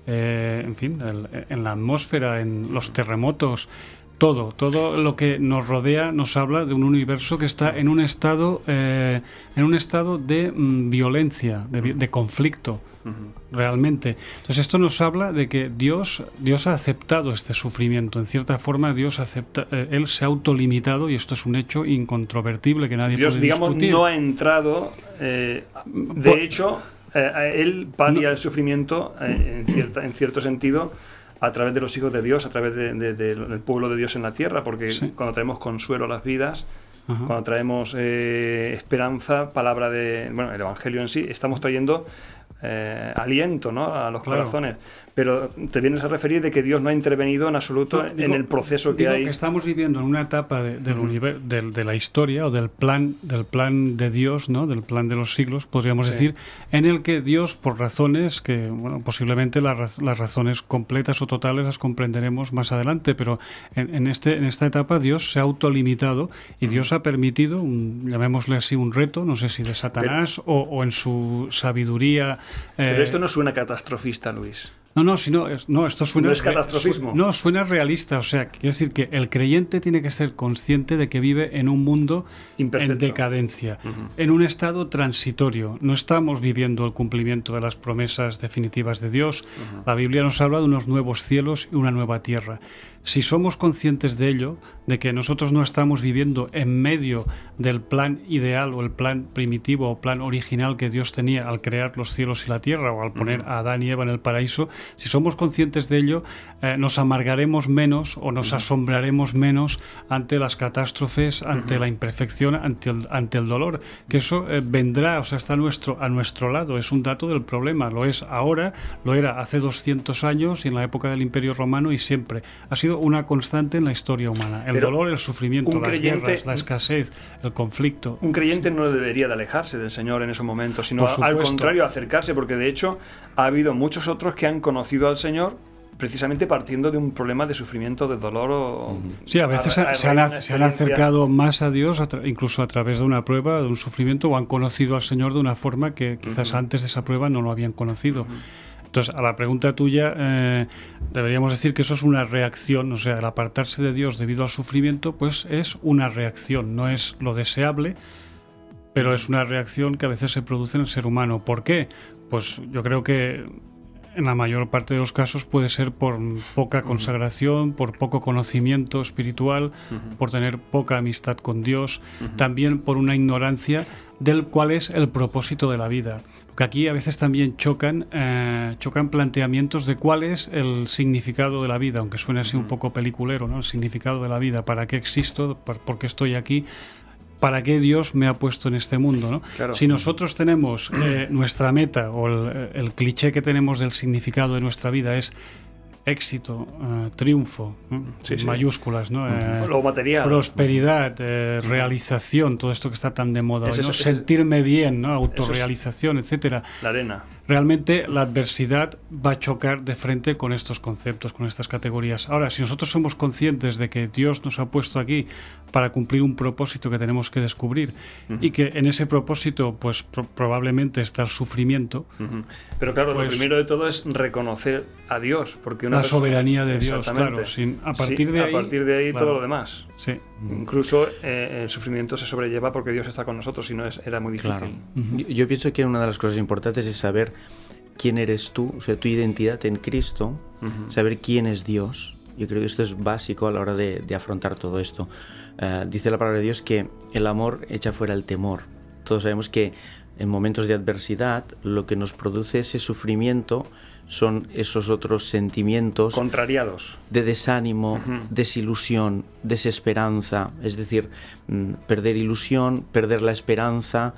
en la atmósfera, en los terremotos, todo lo que nos rodea nos habla de un universo que está en un estado de violencia, de conflicto, realmente. Entonces esto nos habla de que Dios ha aceptado este sufrimiento. En cierta forma Dios él se ha autolimitado, y esto es un hecho incontrovertible que nadie puede discutir. Dios, no ha entrado, de hecho, él palia el sufrimiento en cierto sentido a través de los hijos de Dios, a través del pueblo de Dios en la tierra, porque cuando traemos consuelo a las vidas, cuando traemos esperanza, palabra el Evangelio en sí, estamos trayendo aliento, ¿no?, a los corazones. Pero te vienes a referir de que Dios no ha intervenido en absoluto en el proceso que hay. Que estamos viviendo en una etapa de la historia, o del plan de Dios, ¿no?, del plan de los siglos, podríamos decir, en el que Dios, por razones que, posiblemente las razones completas o totales las comprenderemos más adelante, pero en esta etapa Dios se ha autolimitado y Dios ha permitido, llamémosle así, un reto, no sé si de Satanás o en su sabiduría. Pero esto no suena catastrofista, Luis. Esto suena... No es catastrofismo. Suena realista. O sea, quiero decir que el creyente tiene que ser consciente de que vive en un mundo imperfecto, en decadencia, en un estado transitorio. No estamos viviendo el cumplimiento de las promesas definitivas de Dios. La Biblia nos habla de unos nuevos cielos y una nueva tierra. Si somos conscientes de ello, de que nosotros no estamos viviendo en medio del plan ideal o el plan primitivo o plan original que Dios tenía al crear los cielos y la tierra, o al poner a Adán y Eva en el paraíso, Si somos conscientes de ello, nos amargaremos menos o nos asombraremos menos ante las catástrofes, ante la imperfección, ante el dolor, que eso vendrá, o sea, está a nuestro lado, es un dato del problema, lo es ahora, lo era hace 200 años y en la época del Imperio Romano, y siempre ha sido una constante en la historia humana, el dolor, el sufrimiento, las guerras, la escasez, el conflicto. Un creyente no debería de alejarse del Señor en esos momentos, sino al contrario, acercarse, porque de hecho ha habido muchos otros que han conocido al Señor precisamente partiendo de un problema de sufrimiento, de dolor. Sí, a veces se han acercado más a Dios, incluso a través de una prueba, de un sufrimiento, o han conocido al Señor de una forma que quizás antes de esa prueba no lo habían conocido. Entonces, a la pregunta tuya, deberíamos decir que eso es una reacción, o sea, el apartarse de Dios debido al sufrimiento, pues es una reacción, no es lo deseable, pero es una reacción que a veces se produce en el ser humano. ¿Por qué? Pues yo creo que en la mayor parte de los casos puede ser por poca consagración, por poco conocimiento espiritual, por tener poca amistad con Dios, también por una ignorancia del cuál es el propósito de la vida. Porque aquí a veces también chocan planteamientos de cuál es el significado de la vida, aunque suene así un poco peliculero, ¿no? El significado de la vida, ¿para qué existo? ¿Por qué estoy aquí? ¿Para qué Dios me ha puesto en este mundo? ¿No? Claro. Si nosotros tenemos nuestra meta o el cliché que tenemos del significado de nuestra vida es éxito, triunfo, mayúsculas, ¿no? Lo material, prosperidad, realización, todo esto que está tan de moda hoy, ¿no? Sentirme bien, ¿no? Autorrealización, etcétera. La arena. Realmente la adversidad va a chocar de frente con estos conceptos, con estas categorías. Ahora, si nosotros somos conscientes de que Dios nos ha puesto aquí para cumplir un propósito que tenemos que descubrir y que en ese propósito pues probablemente está el sufrimiento. Pero claro, pues, lo primero de todo es reconocer a Dios, porque la soberanía de Dios, claro. A partir de ahí claro, todo lo demás. Sí. Incluso el sufrimiento se sobrelleva porque Dios está con nosotros, si no era muy difícil. Claro. Yo pienso que una de las cosas importantes es saber quién eres tú, o sea, tu identidad en Cristo, saber quién es Dios. Yo creo que esto es básico a la hora de afrontar todo esto. Dice la palabra de Dios que el amor echa fuera el temor. Todos sabemos que en momentos de adversidad lo que nos produce ese sufrimiento son esos otros sentimientos contrariados de desánimo, desilusión, desesperanza, es decir, perder ilusión, perder la esperanza,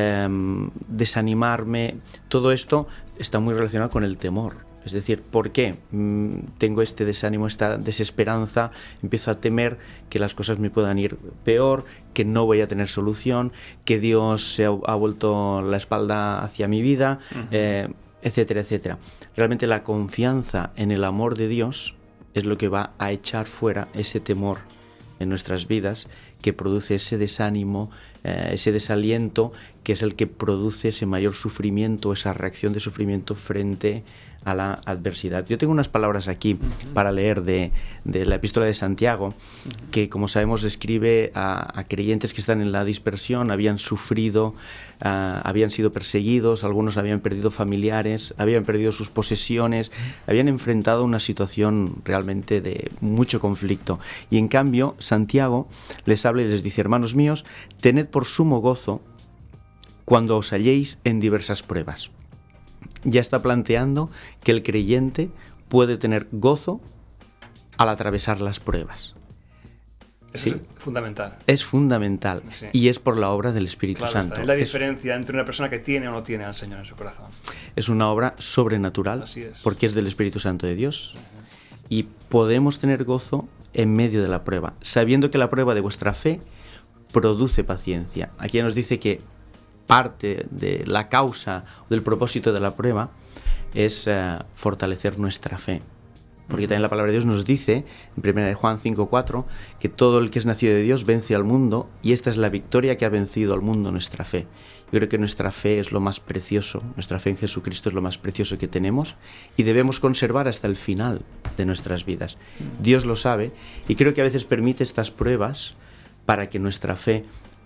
desanimarme. Todo esto está muy relacionado con el temor. Es decir, ¿por qué tengo este desánimo, esta desesperanza? Empiezo a temer que las cosas me puedan ir peor, que no voy a tener solución, que Dios se ha vuelto la espalda hacia mi vida, etcétera, etcétera. Realmente la confianza en el amor de Dios es lo que va a echar fuera ese temor en nuestras vidas, que produce ese desánimo, ese desaliento, que es el que produce ese mayor sufrimiento, esa reacción de sufrimiento frente a la adversidad. Yo tengo unas palabras aquí para leer de la epístola de Santiago, que como sabemos describe a creyentes que están en la dispersión, habían sufrido, habían sido perseguidos, algunos habían perdido familiares, habían perdido sus posesiones, habían enfrentado una situación realmente de mucho conflicto. Y en cambio, Santiago les habla y les dice: hermanos míos, tened por sumo gozo cuando os halléis en diversas pruebas. Ya está planteando que el creyente puede tener gozo al atravesar las pruebas. Eso es fundamental. Es fundamental, sí. Y es por la obra del Espíritu Santo. Es la diferencia entre una persona que tiene o no tiene al Señor en su corazón. Es una obra sobrenatural, porque es del Espíritu Santo de Dios. Y podemos tener gozo en medio de la prueba, sabiendo que la prueba de vuestra fe produce paciencia. Aquí nos dice que parte de la causa del propósito de la prueba es fortalecer nuestra fe. Porque también la palabra de Dios nos dice, en 1 Juan 5:4, que todo el que es nacido de Dios vence al mundo, y esta es la victoria que ha vencido al mundo, nuestra fe. Yo creo que nuestra fe es lo más precioso, nuestra fe en Jesucristo es lo más precioso que tenemos, y debemos conservar hasta el final de nuestras vidas. Dios lo sabe, y creo que a veces permite estas pruebas para que nuestra fe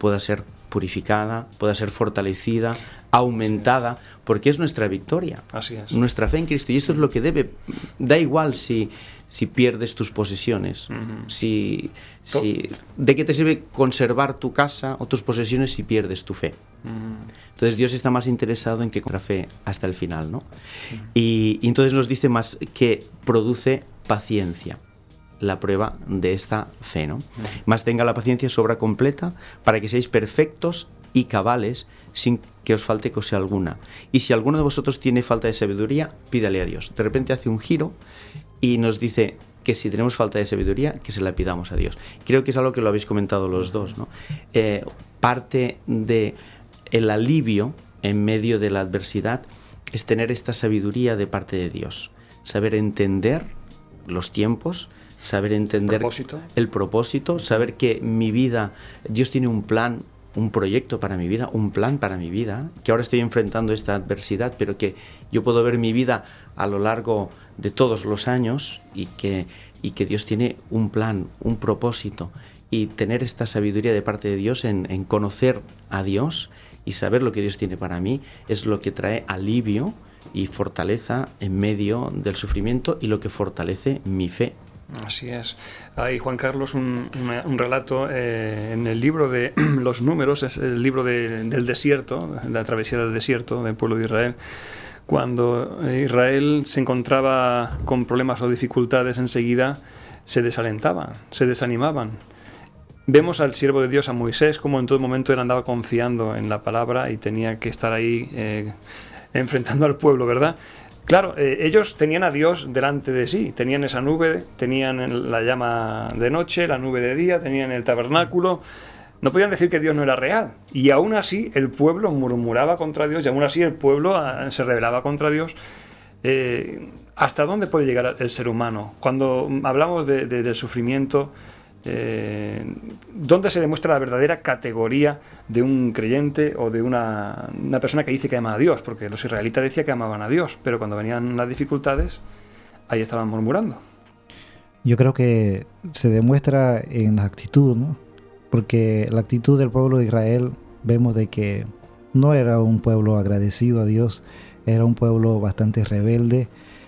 pueda ser purificada, pueda ser fortalecida, aumentada, porque es nuestra victoria. Así es. Nuestra fe en Cristo. Y esto es lo que da igual si pierdes tus posesiones, ¿de qué te sirve conservar tu casa o tus posesiones si pierdes tu fe? Entonces Dios está más interesado en que nuestra fe hasta el final, ¿no? Y entonces nos dice más que produce paciencia, la prueba de esta fe, ¿no? Más tenga la paciencia su obra completa para que seáis perfectos y cabales sin que os falte cosa alguna. Y si alguno de vosotros tiene falta de sabiduría, pídale a Dios. De repente hace un giro y nos dice que si tenemos falta de sabiduría, que se la pidamos a Dios. Creo que es algo que lo habéis comentado los dos, ¿no? Parte de el alivio en medio de la adversidad es tener esta sabiduría de parte de Dios. Saber entender los tiempos, saber entender el propósito, saber que mi vida, Dios tiene un plan, un proyecto para mi vida, un plan para mi vida, que ahora estoy enfrentando esta adversidad, pero que yo puedo ver mi vida a lo largo de todos los años y que Dios tiene un plan, un propósito, y tener esta sabiduría de parte de Dios en conocer a Dios y saber lo que Dios tiene para mí es lo que trae alivio y fortaleza en medio del sufrimiento y lo que fortalece mi fe. Así es. Hay, Juan Carlos, un relato en el libro de los Números, es el libro del desierto, la travesía del desierto del pueblo de Israel. Cuando Israel se encontraba con problemas o dificultades, enseguida se desalentaban, se desanimaban. Vemos al siervo de Dios, a Moisés, como en todo momento él andaba confiando en la palabra y tenía que estar ahí enfrentando al pueblo, ¿verdad? Claro, ellos tenían a Dios delante de sí, tenían esa nube, tenían la llama de noche, la nube de día, tenían el tabernáculo. No podían decir que Dios no era real. Y aún así el pueblo murmuraba contra Dios y aún así el pueblo se rebelaba contra Dios. ¿Hasta dónde puede llegar el ser humano? Cuando hablamos del sufrimiento, ¿dónde se demuestra la verdadera categoría de un creyente o de una persona que dice que ama a Dios? Porque los israelitas decían que amaban a Dios, pero cuando venían las dificultades, ahí estaban murmurando. Yo creo que se demuestra en la actitud, ¿no? Porque la actitud del pueblo de Israel, vemos de que no era un pueblo agradecido a Dios, era un pueblo bastante rebelde,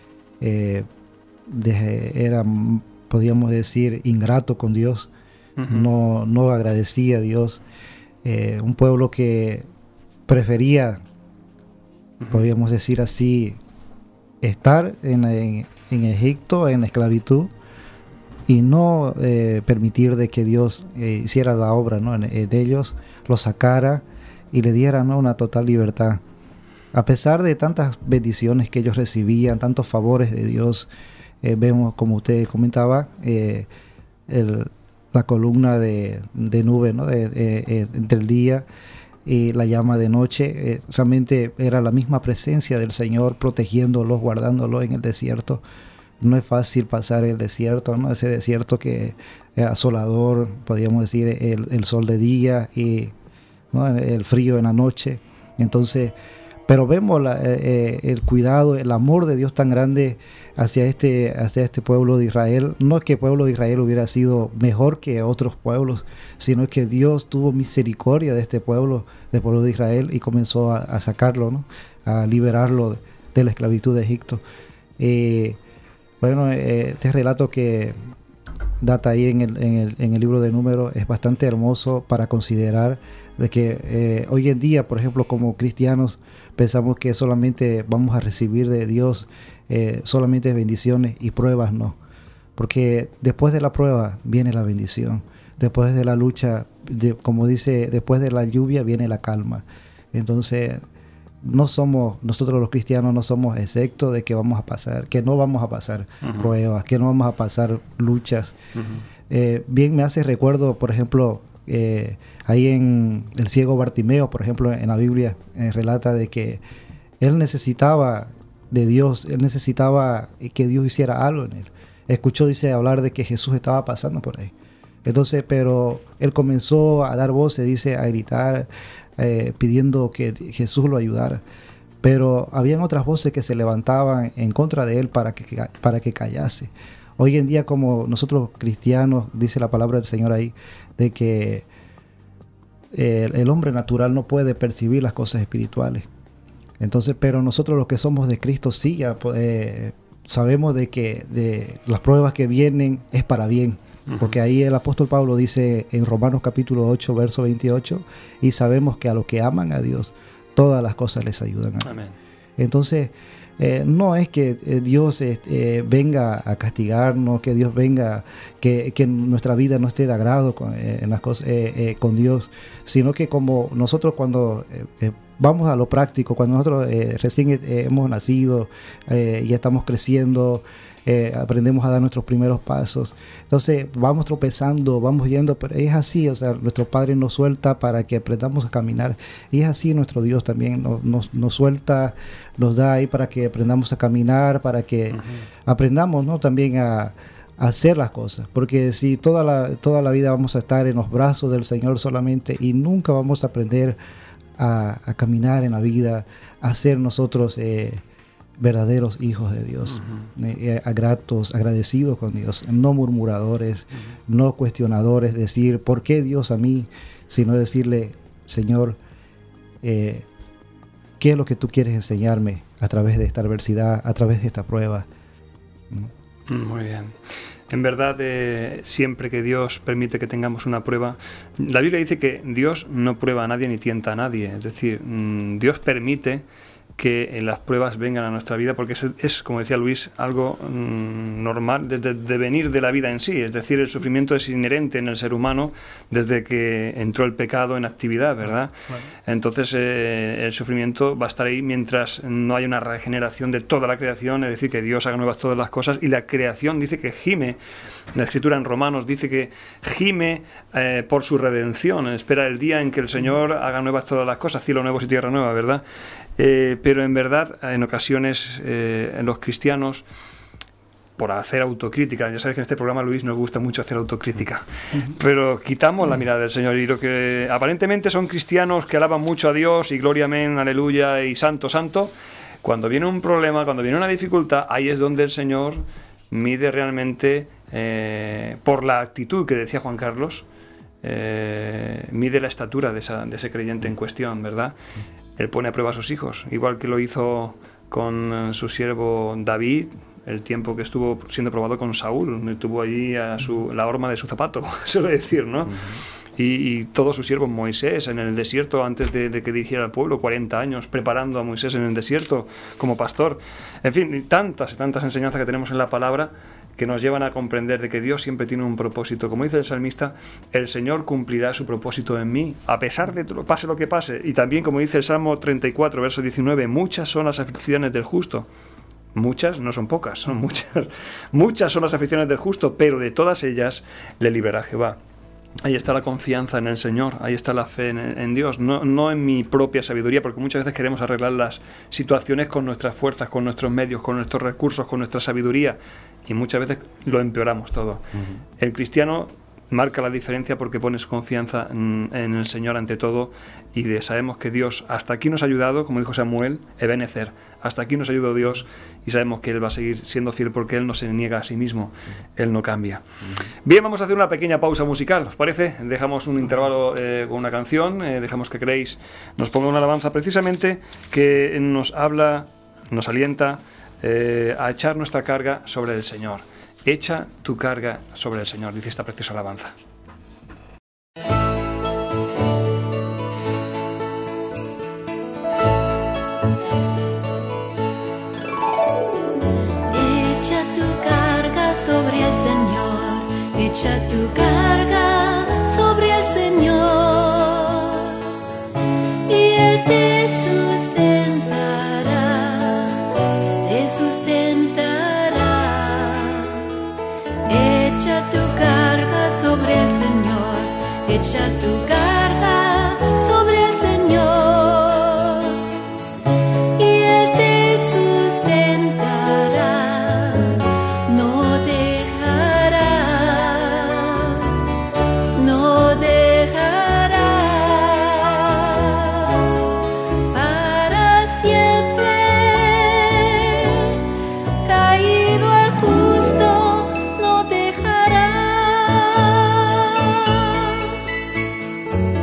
era, podríamos decir, ingrato con Dios, no agradecía a Dios, un pueblo que prefería, podríamos decir así, estar en Egipto, en la esclavitud, y no permitir de que Dios hiciera la obra, ¿no? en ellos, los sacara y le diera, ¿no? una total libertad. A pesar de tantas bendiciones que ellos recibían, tantos favores de Dios, vemos, como usted comentaba, la columna de nube, ¿no? entre el día y la llama de noche. Realmente era la misma presencia del Señor protegiéndolos, guardándolos en el desierto. No es fácil pasar el desierto, ¿no? Ese desierto que es asolador, podríamos decir, el sol de día y, ¿no? el frío en la noche. Entonces, pero vemos el cuidado, el amor de Dios tan grande hacia este pueblo de Israel. No es que el pueblo de Israel hubiera sido mejor que otros pueblos, sino que Dios tuvo misericordia de este pueblo, del pueblo de Israel, y comenzó a sacarlo, ¿no? A liberarlo de la esclavitud de Egipto. Bueno, este relato que data ahí en el libro de Números es bastante hermoso para considerar de que hoy en día, por ejemplo, como cristianos, pensamos que solamente vamos a recibir de Dios solamente bendiciones y pruebas, no. Porque después de la prueba viene la bendición. Después de la lucha, como dice, después de la lluvia viene la calma. Entonces, nosotros los cristianos no somos exceptos de que no vamos a pasar pruebas, que no vamos a pasar luchas. Bien me hace recuerdo, por ejemplo, ahí en el ciego Bartimeo, por ejemplo, en la Biblia relata de que él necesitaba de Dios, él necesitaba que Dios hiciera algo en él. Escuchó, dice, hablar de que Jesús estaba pasando por ahí. Entonces, pero él comenzó a dar voces, dice, a gritar, pidiendo que Jesús lo ayudara. Pero habían otras voces que se levantaban en contra de él para que callase. Hoy en día, como nosotros cristianos, dice la palabra del Señor ahí, de que el hombre natural no puede percibir las cosas espirituales. Entonces, pero nosotros los que somos de Cristo sí ya sabemos de que de las pruebas que vienen es para bien. Porque ahí el apóstol Pablo dice en Romanos capítulo 8, verso 28, y sabemos que a los que aman a Dios, todas las cosas les ayudan a Amén. Entonces, no es que Dios venga a castigarnos, que Dios venga, que nuestra vida no esté de agrado en las cosas, con Dios, sino que como nosotros cuando vamos a lo práctico, cuando nosotros recién hemos nacido y estamos creciendo, aprendemos a dar nuestros primeros pasos, entonces vamos tropezando, vamos yendo, pero es así, o sea, nuestro Padre nos suelta para que aprendamos a caminar, y es así nuestro Dios también, nos suelta, nos da ahí para que aprendamos a caminar, para que aprendamos, ¿no?, también a hacer las cosas, porque si toda la vida vamos a estar en los brazos del Señor solamente y nunca vamos a aprender a caminar en la vida, a ser nosotros verdaderos hijos de Dios, gratos, agradecidos con Dios, no murmuradores, no cuestionadores, decir ¿por qué Dios a mí?, sino decirle, Señor, ¿qué es lo que tú quieres enseñarme a través de esta adversidad, a través de esta prueba? Muy bien. En verdad, siempre que Dios permite que tengamos una prueba, la Biblia dice que Dios no prueba a nadie ni tienta a nadie, es decir, Dios permite que las pruebas vengan a nuestra vida, porque eso es, como decía Luis, algo normal desde de venir de la vida en sí. Es decir, el sufrimiento es inherente en el ser humano desde que entró el pecado en actividad, ¿verdad? Bueno. Entonces el sufrimiento va a estar ahí mientras no haya una regeneración de toda la creación, es decir, que Dios haga nuevas todas las cosas, y la creación dice que gime. La Escritura en Romanos dice que gime por su redención, espera el día en que el Señor haga nuevas todas las cosas, cielo nuevo y tierra nueva, ¿verdad? Pero en verdad, en ocasiones, en los cristianos, por hacer autocrítica, ya sabes que en este programa, Luis, nos gusta mucho hacer autocrítica, pero quitamos la mirada del Señor, y lo que aparentemente son cristianos que alaban mucho a Dios y gloria, amén, aleluya y santo, santo, cuando viene un problema, cuando viene una dificultad, ahí es donde el Señor mide realmente, por la actitud que decía Juan Carlos, mide la estatura de ese creyente en cuestión, ¿verdad? Él pone a prueba a sus hijos, igual que lo hizo con su siervo David, el tiempo que estuvo siendo probado con Saúl, tuvo allí la horma de su zapato, suele decir, ¿no? Y todos sus siervos, Moisés en el desierto, antes de que dirigiera al pueblo, 40 años preparando a Moisés en el desierto como pastor. En fin, tantas y tantas enseñanzas que tenemos en la palabra que nos llevan a comprender de que Dios siempre tiene un propósito. Como dice el salmista, el Señor cumplirá su propósito en mí, a pesar de pase lo que pase. Y también, como dice el Salmo 34, verso 19, muchas son las aflicciones del justo. Muchas, no son pocas, son muchas. Muchas son las aflicciones del justo, pero de todas ellas le librará Jehová. Ahí está la confianza en el Señor, ahí está la fe en Dios, no en mi propia sabiduría, porque muchas veces queremos arreglar las situaciones con nuestras fuerzas, con nuestros medios, con nuestros recursos, con nuestra sabiduría, y muchas veces lo empeoramos todo. El cristiano marca la diferencia porque pones confianza en el Señor ante todo, y sabemos que Dios hasta aquí nos ha ayudado, como dijo Samuel, Ebenezer, hasta aquí nos ayudó Dios, y sabemos que Él va a seguir siendo fiel porque Él no se niega a sí mismo, Él no cambia. Bien, vamos a hacer una pequeña pausa musical, ¿os parece? Dejamos un intervalo con una canción, dejamos que Grace nos ponga una alabanza precisamente que nos habla, nos alienta a echar nuestra carga sobre el Señor. Echa tu carga sobre el Señor, dice esta preciosa alabanza. Echa tu carga sobre el Señor, echa tu carga sobre el Señor, y Él te sustentará, te sustentará. Echa tu carga sobre el Señor, echa tu carga sobre el Señor, y Él te sustentará, no dejará, no dejará, para siempre caído al justo.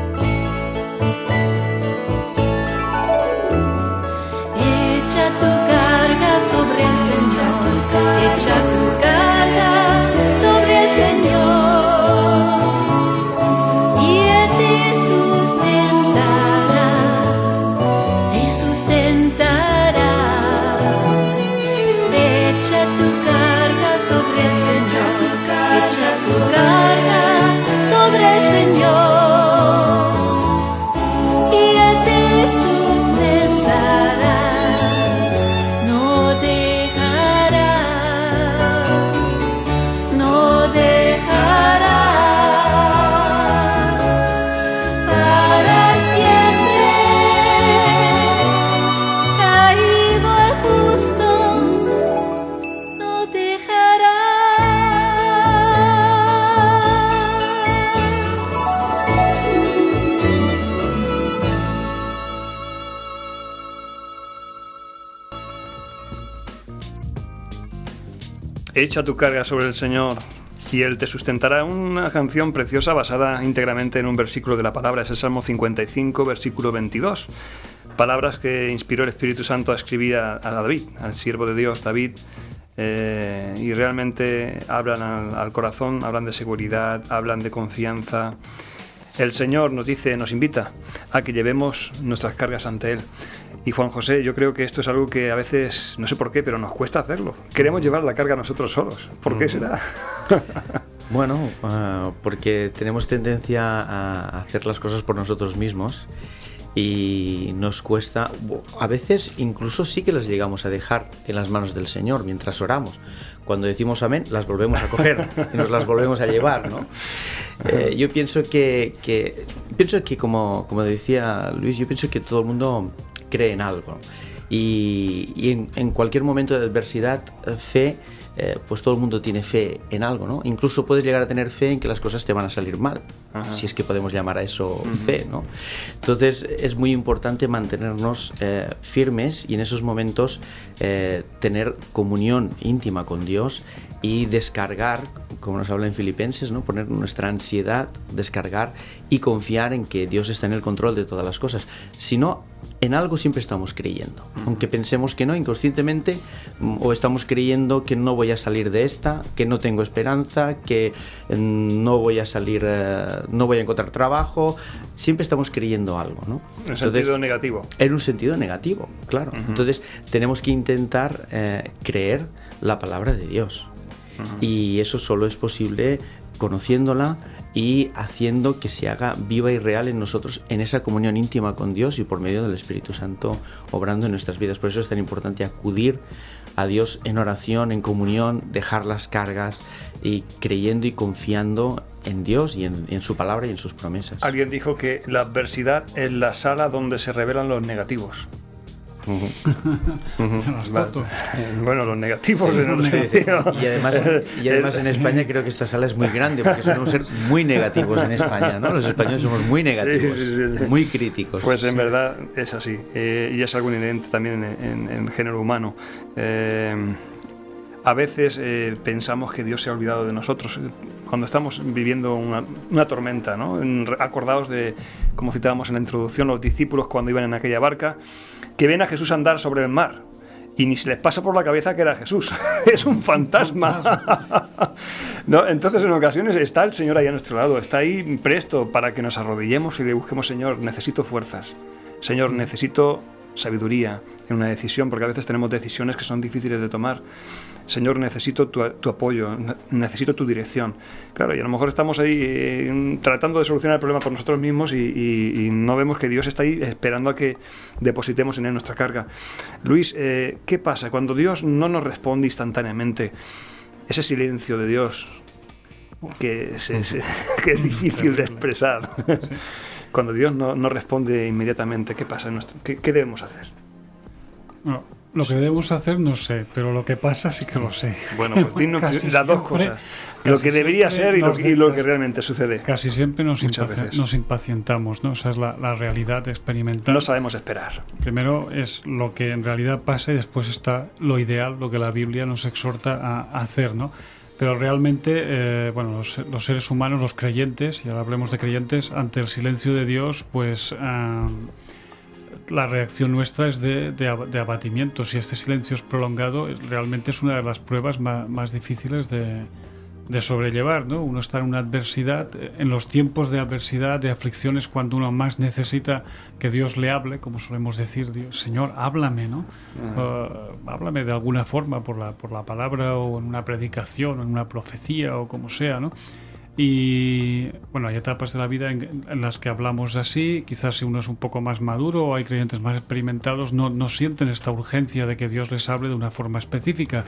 Echa tu carga sobre el Señor y Él te sustentará. Una canción preciosa basada íntegramente en un versículo de la palabra. Es el Salmo 55, versículo 22. Palabras que inspiró el Espíritu Santo a escribir a David, al siervo de Dios, David. Y realmente hablan al corazón, hablan de seguridad, hablan de confianza. El Señor nos invita a que llevemos nuestras cargas ante Él. Y Juan José, yo creo que esto es algo que a veces, no sé por qué, pero nos cuesta hacerlo. Queremos llevar la carga nosotros solos. ¿Por qué será? Bueno, porque tenemos tendencia a hacer las cosas por nosotros mismos y nos cuesta, a veces incluso sí que las llegamos a dejar en las manos del Señor mientras oramos. Cuando decimos amén, las volvemos a coger y nos las volvemos a llevar, ¿no? Yo pienso que como decía Luis, yo pienso que todo el mundo cree en algo y en cualquier momento de adversidad, fe, pues todo el mundo tiene fe en algo, ¿no? Incluso puedes llegar a tener fe en que las cosas te van a salir mal. Ajá. Si es que podemos llamar a eso fe, ¿no? Entonces es muy importante mantenernos firmes y en esos momentos tener comunión íntima con Dios y descargar, como nos habla en Filipenses, ¿no? Poner nuestra ansiedad, descargar y confiar en que Dios está en el control de todas las cosas. Si no, en algo siempre estamos creyendo, aunque pensemos que no, inconscientemente, o estamos creyendo que no voy a salir de esta, que no tengo esperanza, que no voy a salir, no voy a encontrar trabajo. Siempre estamos creyendo algo, ¿no? En un sentido negativo. En un sentido negativo, claro. Entonces tenemos que intentar creer la palabra de Dios. Y eso solo es posible conociéndola y haciendo que se haga viva y real en nosotros, en esa comunión íntima con Dios y por medio del Espíritu Santo obrando en nuestras vidas. Por eso es tan importante acudir a Dios en oración, en comunión, dejar las cargas y creyendo y confiando en Dios y en su palabra y en sus promesas. Alguien dijo que la adversidad es la sala donde se revelan los negativos. Bueno, los negativos en otro sentido. Y además en España creo que esta sala es muy grande porque solemos ser muy negativos en España, ¿no? Los españoles somos muy negativos, muy críticos. Pues en verdad es así, y es algo inherente también en el género humano. A veces pensamos que Dios se ha olvidado de nosotros cuando estamos viviendo una tormenta, ¿no? Acordaos de, como citábamos en la introducción, los discípulos cuando iban en aquella barca, que ven a Jesús andar sobre el mar y ni se les pasa por la cabeza que era Jesús. Es un fantasma. ¿No? Entonces en ocasiones está el Señor ahí a nuestro lado, está ahí presto para que nos arrodillemos y le busquemos: Señor, necesito fuerzas, Señor, necesito sabiduría en una decisión, porque a veces tenemos decisiones que son difíciles de tomar. Señor, necesito tu apoyo, necesito tu dirección. Claro, y a lo mejor estamos ahí tratando de solucionar el problema por nosotros mismos y no vemos que Dios está ahí esperando a que depositemos en Él nuestra carga. Luis, ¿qué pasa cuando Dios no nos responde instantáneamente? Ese silencio de Dios que es difícil de expresar. Cuando Dios no responde inmediatamente, ¿qué pasa? ¿Qué debemos hacer? No, lo que debemos hacer no sé, pero lo que pasa sí que lo sé. Bueno, pues dinos las dos cosas. Lo que debería ser y lo que realmente sucede. Casi siempre nos impacientamos, ¿no? Esa es la realidad experimental. No sabemos esperar. Primero es lo que en realidad pasa y después está lo ideal, lo que la Biblia nos exhorta a hacer, ¿no? Pero realmente, los seres humanos, los creyentes, y ahora hablemos de creyentes, ante el silencio de Dios, pues la reacción nuestra es de abatimiento. Si este silencio es prolongado, realmente es una de las pruebas más difíciles de sobrellevar, ¿no? Uno está en una adversidad, en los tiempos de adversidad, de aflicciones, cuando uno más necesita que Dios le hable, como solemos decir: Dios, Señor, háblame, ¿no? Háblame de alguna forma por la palabra, o en una predicación, o en una profecía, o como sea, ¿no? Y bueno, hay etapas de la vida en las que hablamos así. Quizás si uno es un poco más maduro o hay creyentes más experimentados, no sienten esta urgencia de que Dios les hable de una forma específica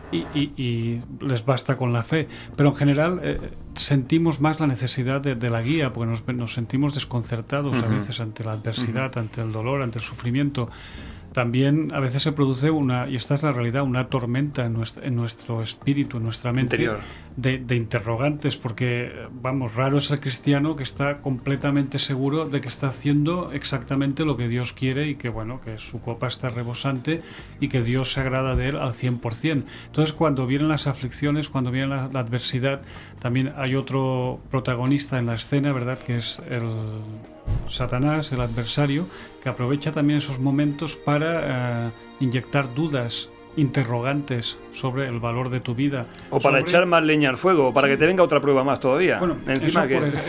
y les basta con la fe. Pero en general sentimos más la necesidad de la guía, porque nos sentimos desconcertados a veces ante la adversidad, ante el dolor, ante el sufrimiento. también a veces se produce y esta es la realidad, una tormenta en nuestro espíritu, en nuestra mente, interior, de interrogantes, porque, vamos, raro es el cristiano que está completamente seguro de que está haciendo exactamente lo que Dios quiere y que, bueno, que su copa está rebosante y que Dios se agrada de él al 100%. Entonces, cuando vienen las aflicciones, cuando viene la adversidad, también hay otro protagonista en la escena, ¿verdad?, que es el Satanás, el adversario, que aprovecha también esos momentos para inyectar dudas, interrogantes sobre el valor de tu vida. O para echar más leña al fuego, o para que te venga otra prueba más todavía. Bueno, encima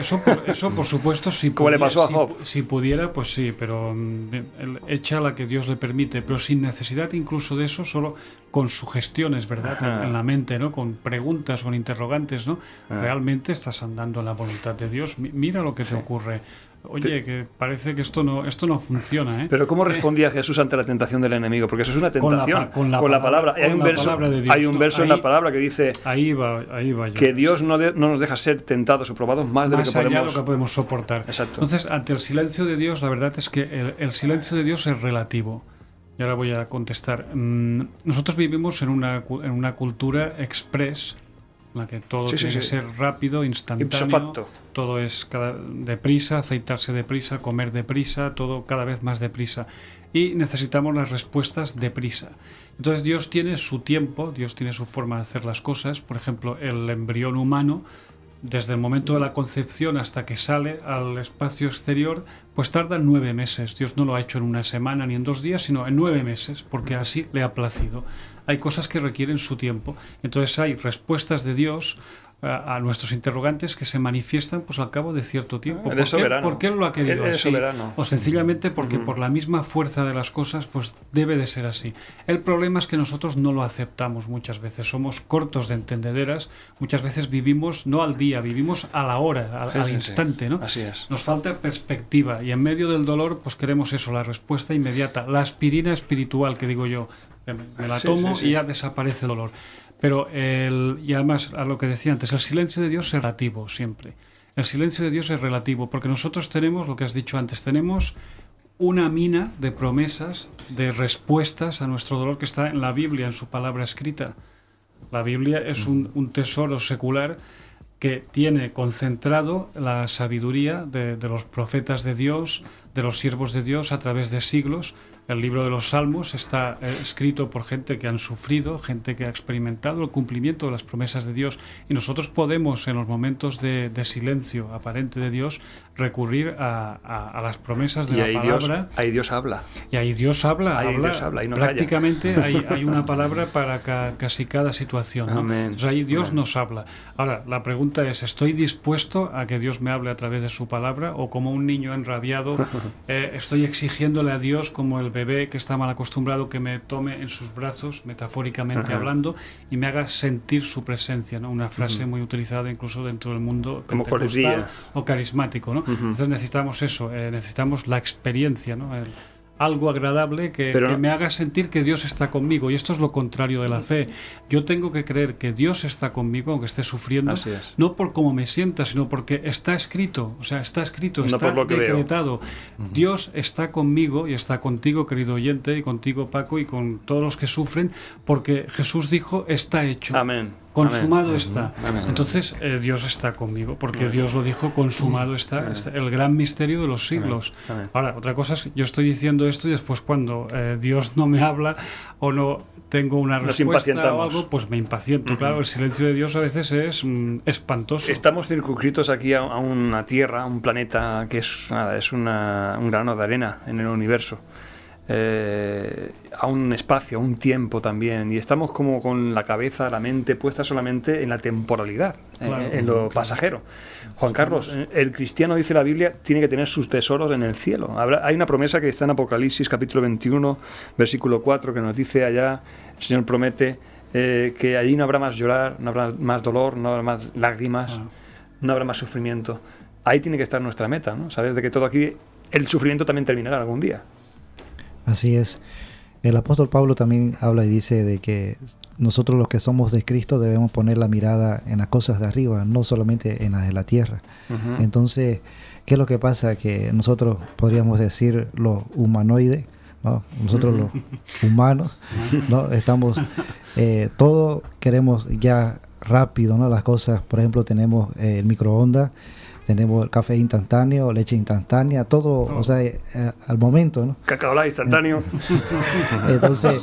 eso por supuesto, si como le pasó a Job. Si pudiera, pues sí, pero él echa la que Dios le permite, pero sin necesidad incluso de eso, solo con sugestiones, ¿verdad?, en la mente, ¿no?, con preguntas, con interrogantes, ¿no? Realmente estás andando en la voluntad de Dios. Mira lo que te ocurre. Oye, que parece que esto no funciona, ¿eh? Pero ¿cómo respondía Jesús ante la tentación del enemigo? Porque eso es una tentación. Con la palabra. Hay un verso en la palabra que dice ahí va yo. Que Dios no nos deja ser tentados o probados más de lo que podemos soportar. Exacto. Entonces, ante el silencio de Dios, la verdad es que el silencio de Dios es relativo. Y ahora voy a contestar. Nosotros vivimos en una cultura express, en la que todo tiene que ser rápido, instantáneo, todo es deprisa, afeitarse deprisa, comer deprisa, todo cada vez más deprisa. Y necesitamos las respuestas deprisa. Entonces Dios tiene su tiempo, Dios tiene su forma de hacer las cosas. Por ejemplo, el embrión humano, desde el momento de la concepción hasta que sale al espacio exterior, pues tarda 9 meses. Dios no lo ha hecho en una semana ni en 2 días, sino en 9 meses, porque así le ha placido. Hay cosas que requieren su tiempo. Entonces hay respuestas de Dios a nuestros interrogantes que se manifiestan pues al cabo de cierto tiempo. ¿Por qué Él lo ha querido así? Soberano. O sencillamente porque por la misma fuerza de las cosas pues debe de ser así. El problema es que nosotros no lo aceptamos muchas veces. Somos cortos de entendederas. Muchas veces vivimos no al día, vivimos a la hora, al instante, ¿no? Así es. Nos falta perspectiva y en medio del dolor pues queremos eso, la respuesta inmediata, la aspirina espiritual que digo yo. Me la tomo y ya desaparece el dolor. Pero y además, a lo que decía antes, el silencio de Dios es relativo siempre. El silencio de Dios es relativo, porque nosotros tenemos, lo que has dicho antes, tenemos una mina de promesas, de respuestas a nuestro dolor que está en la Biblia, en su palabra escrita. La Biblia es un tesoro secular que tiene concentrado la sabiduría de los profetas de Dios, de los siervos de Dios a través de siglos. El libro de los Salmos está escrito por gente que han sufrido, gente que ha experimentado el cumplimiento de las promesas de Dios, y nosotros podemos en los momentos de silencio aparente de Dios recurrir a las promesas de la palabra. Ahí Dios habla. Y ahí Dios habla. Y no prácticamente hay una palabra para casi cada situación, ¿no? Entonces ahí Dios nos habla. Ahora, la pregunta es, ¿estoy dispuesto a que Dios me hable a través de su palabra? ¿O como un niño enrabiado estoy exigiéndole a Dios, como el bebé que está mal acostumbrado, que me tome en sus brazos, metafóricamente hablando, y me haga sentir su presencia, ¿no? Una frase muy utilizada incluso dentro del mundo pentecostal o carismático, ¿no? Entonces necesitamos eso, necesitamos la experiencia, ¿no? Algo agradable que me haga sentir que Dios está conmigo, y esto es lo contrario de la fe. Yo tengo que creer que Dios está conmigo aunque esté sufriendo, no por cómo me sienta, sino porque está escrito, está decretado. Dios está conmigo y está contigo, querido oyente, y contigo, Paco, y con todos los que sufren, porque Jesús dijo, está hecho. Amén. Consumado está. Entonces Dios está conmigo, porque Dios lo dijo, consumado está, el gran misterio de los siglos. Ahora, otra cosa es, yo estoy diciendo esto y después cuando Dios no me habla o no tengo una respuesta o algo, pues me impaciento. Claro, el silencio de Dios a veces es espantoso. Estamos circunscritos aquí a una tierra, a un planeta que es un grano de arena en el universo. A un espacio, a un tiempo también, y estamos como con la cabeza, la mente puesta solamente en la temporalidad, en lo pasajero. Juan Carlos, el cristiano, dice la Biblia, tiene que tener sus tesoros en el cielo. Hay una promesa que está en Apocalipsis capítulo 21 versículo 4 que nos dice allá, el Señor promete que allí no habrá más llorar, no habrá más dolor, no habrá más lágrimas, no habrá más sufrimiento. Ahí tiene que estar nuestra meta, ¿no? Saber de que todo aquí, el sufrimiento también terminará algún día. Así es. El apóstol Pablo también habla y dice de que nosotros los que somos de Cristo debemos poner la mirada en las cosas de arriba, no solamente en las de la tierra. Entonces, ¿qué es lo que pasa? Que nosotros podríamos decir los humanoides ¿no? Nosotros los humanos, ¿no? Estamos, todo queremos ya rápido, ¿no? Las cosas, por ejemplo, tenemos el microondas, tenemos el café instantáneo, leche instantánea, todo, o sea, al momento, ¿no? Cacao instantáneo. Entonces,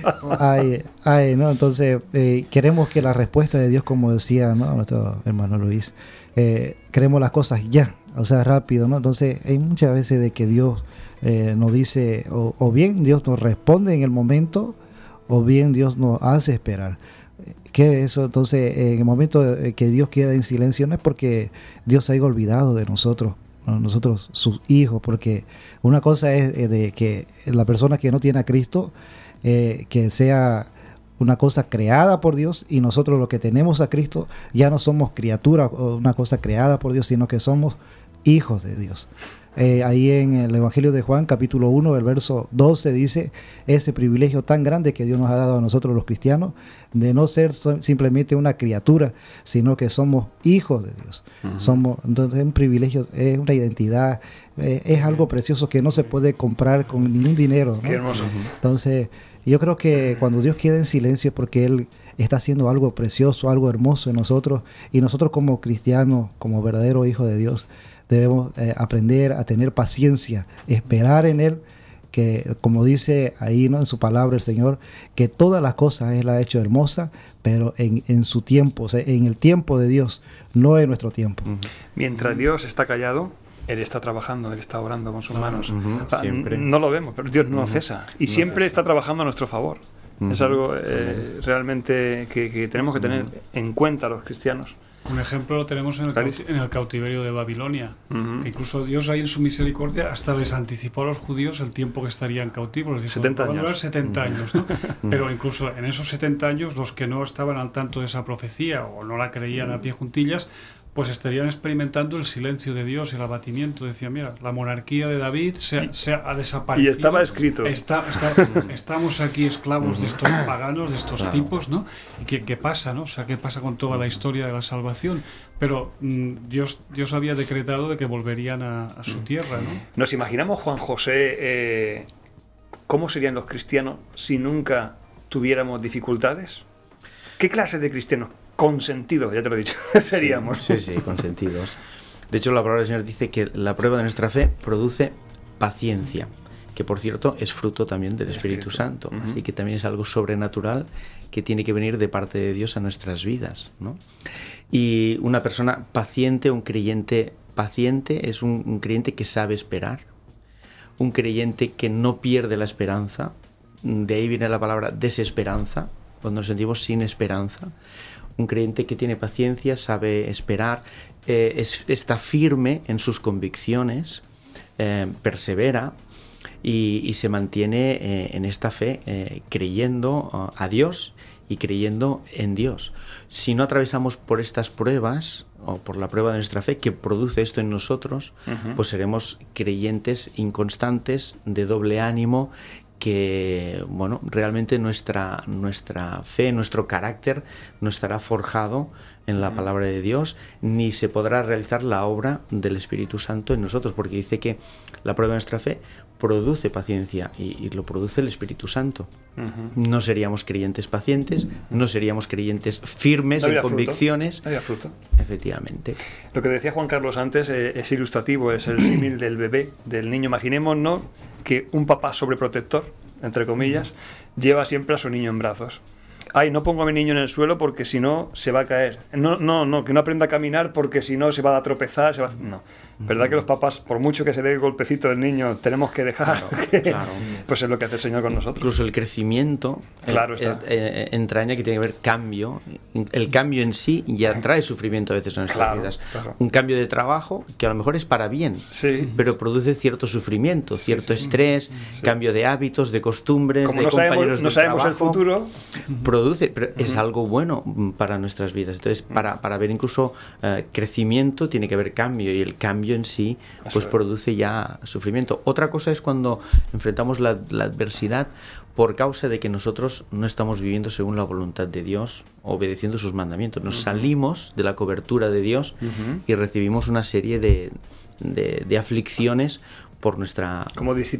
¿no? Entonces, queremos que la respuesta de Dios, como decía, ¿no? Nuestro hermano Luis, queremos las cosas ya, o sea, rápido, ¿no? Entonces, hay muchas veces de que Dios nos dice, o bien Dios nos responde en el momento, o bien Dios nos hace esperar. ¿Qué es eso? Entonces, en el momento que Dios queda en silencio, no es porque Dios se haya olvidado de nosotros, ¿no? Nosotros, sus hijos, porque una cosa es de que la persona que no tiene a Cristo, que sea una cosa creada por Dios, y nosotros los que tenemos a Cristo ya no somos criaturas o una cosa creada por Dios, sino que somos hijos de Dios. Ahí en el Evangelio de Juan, capítulo 1, el verso 12, dice ese privilegio tan grande que Dios nos ha dado a nosotros los cristianos, de no ser simplemente una criatura, sino que somos hijos de Dios. Entonces es un privilegio, es una identidad, es algo precioso que no se puede comprar con ningún dinero, ¿no? Qué hermoso. Entonces, yo creo que cuando Dios queda en silencio es porque Él está haciendo algo precioso, algo hermoso en nosotros, y nosotros como cristianos, como verdaderos hijos de Dios, debemos aprender a tener paciencia, esperar en Él, que como dice ahí, ¿no? En su palabra el Señor, que todas las cosas Él ha hecho hermosas, pero en su tiempo, o sea, en el tiempo de Dios, no en nuestro tiempo. Mientras Dios está callado, Él está trabajando, Él está orando con sus manos. Siempre. No lo vemos, pero Dios no cesa. Y siempre está trabajando a nuestro favor. Es algo realmente que tenemos que tener en cuenta los cristianos. Un ejemplo lo tenemos en el cautiverio de Babilonia, que incluso Dios ahí en su misericordia hasta les anticipó a los judíos el tiempo que estarían cautivos. Les dijo, 70 años. Van a durar 70 años, ¿no? Pero incluso en esos 70 años, los que no estaban al tanto de esa profecía o no la creían a pie juntillas, pues estarían experimentando el silencio de Dios, el abatimiento. Decía, mira, la monarquía de David ha desaparecido. Y estaba escrito. Estamos aquí esclavos de estos paganos, de estos tipos, ¿no? ¿Y qué pasa, no? O sea, ¿qué pasa con toda la historia de la salvación? Pero Dios había decretado de que volverían a su tierra, ¿no? Nos imaginamos, Juan José, ¿cómo serían los cristianos si nunca tuviéramos dificultades? ¿Qué clase de cristianos? Consentidos, ya te lo he dicho, seríamos. Sí, consentidos. De hecho, la palabra del Señor dice que la prueba de nuestra fe produce paciencia, que por cierto es fruto también del Espíritu Santo. Así que también es algo sobrenatural que tiene que venir de parte de Dios a nuestras vidas, ¿no? Y una persona paciente, un creyente paciente, es un creyente que sabe esperar, un creyente que no pierde la esperanza. De ahí viene la palabra desesperanza, cuando nos sentimos sin esperanza. Un creyente que tiene paciencia, sabe esperar, está firme en sus convicciones, persevera y se mantiene en esta fe, creyendo a Dios y creyendo en Dios. Si no atravesamos por estas pruebas, o por la prueba de nuestra fe que produce esto en nosotros, pues seremos creyentes inconstantes, de doble ánimo, que bueno, realmente nuestra fe, nuestro carácter no estará forjado en la palabra de Dios, ni se podrá realizar la obra del Espíritu Santo en nosotros, porque dice que la prueba de nuestra fe produce paciencia y lo produce el Espíritu Santo. No seríamos creyentes pacientes, no seríamos creyentes firmes en convicciones. No había fruto. Efectivamente. Lo que decía Juan Carlos antes es ilustrativo, es el símil del bebé, del niño. Imaginémonos que un papá sobreprotector, entre comillas, lleva siempre a su niño en brazos. Ay, no pongo a mi niño en el suelo porque si no se va a caer. No, que no aprenda a caminar porque si no se va a tropezar. No. ¿Verdad que los papás, por mucho que se dé el golpecito del niño, tenemos que dejar? Claro. Pues es lo que hace el Señor con nosotros. Incluso el crecimiento entraña que tiene que haber cambio. El cambio en sí ya trae sufrimiento a veces en nuestras vidas. Claro. Un cambio de trabajo que a lo mejor es para bien, pero produce cierto sufrimiento, cierto estrés, cambio de hábitos, de costumbres, como de compañeros no sabemos el futuro. Pero es algo bueno para nuestras vidas. Entonces, para ver incluso crecimiento tiene que haber cambio, y el cambio en sí pues produce ya sufrimiento. Otra cosa es cuando enfrentamos la adversidad por causa de que nosotros no estamos viviendo según la voluntad de Dios, obedeciendo sus mandamientos. Nos salimos de la cobertura de Dios y recibimos una serie de aflicciones por nuestra... Como disciplina.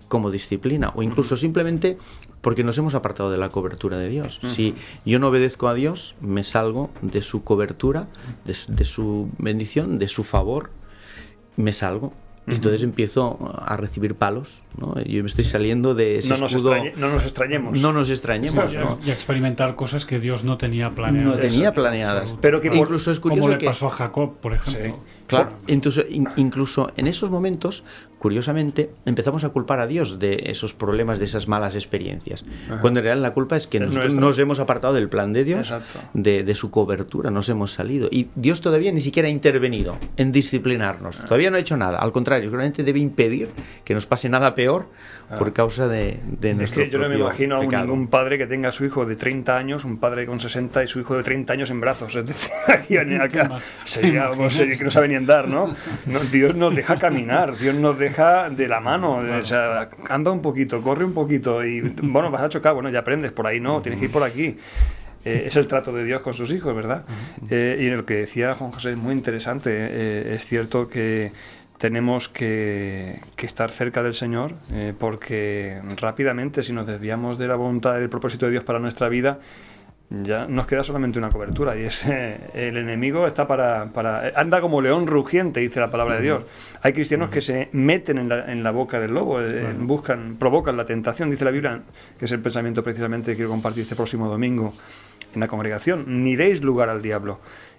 como disciplina, o incluso simplemente porque nos hemos apartado de la cobertura de Dios. Si yo no obedezco a Dios, me salgo de su cobertura, de su bendición, de su favor, me salgo. Y entonces empiezo a recibir palos, ¿no? Yo me estoy saliendo de ese escudo. No nos extrañemos. No nos extrañemos, ¿no? Y experimentar cosas que Dios no tenía planeadas. No tenía planeadas. Pero que incluso es curioso como le pasó a Jacob, por ejemplo. Sí. Claro, entonces, incluso en esos momentos, curiosamente, empezamos a culpar a Dios de esos problemas, de esas malas experiencias. Ajá. Cuando en realidad la culpa es que nosotros nos hemos apartado del plan de Dios, de su cobertura, nos hemos salido. Y Dios todavía ni siquiera ha intervenido en disciplinarnos. Todavía no ha hecho nada. Al contrario, seguramente debe impedir que nos pase nada peor por causa de nuestro Es que yo no me imagino pecado. a ningún padre que tenga a su hijo de 30 años, un padre con 60 y su hijo de 30 años en brazos. Es decir, aquí acá sería que no sabe ni andar, ¿no? Dios nos deja caminar, Dios nos deja de la mano, o sea, anda un poquito, corre un poquito y, bueno, vas a chocar, bueno, ya aprendes, por ahí no, tienes que ir por aquí. Es el trato de Dios con sus hijos, ¿verdad? Y en lo que decía Juan José es muy interesante. Es cierto que tenemos que estar cerca del Señor, porque rápidamente, si nos desviamos de la voluntad y del propósito de Dios para nuestra vida, ya nos queda solamente una cobertura, y es el enemigo está anda como león rugiente, dice la palabra de Dios. Hay cristianos que se meten en la boca del lobo, provocan la tentación, dice la Biblia, que es el pensamiento precisamente que quiero compartir este próximo domingo en la congregación. Ni deis lugar al diablo.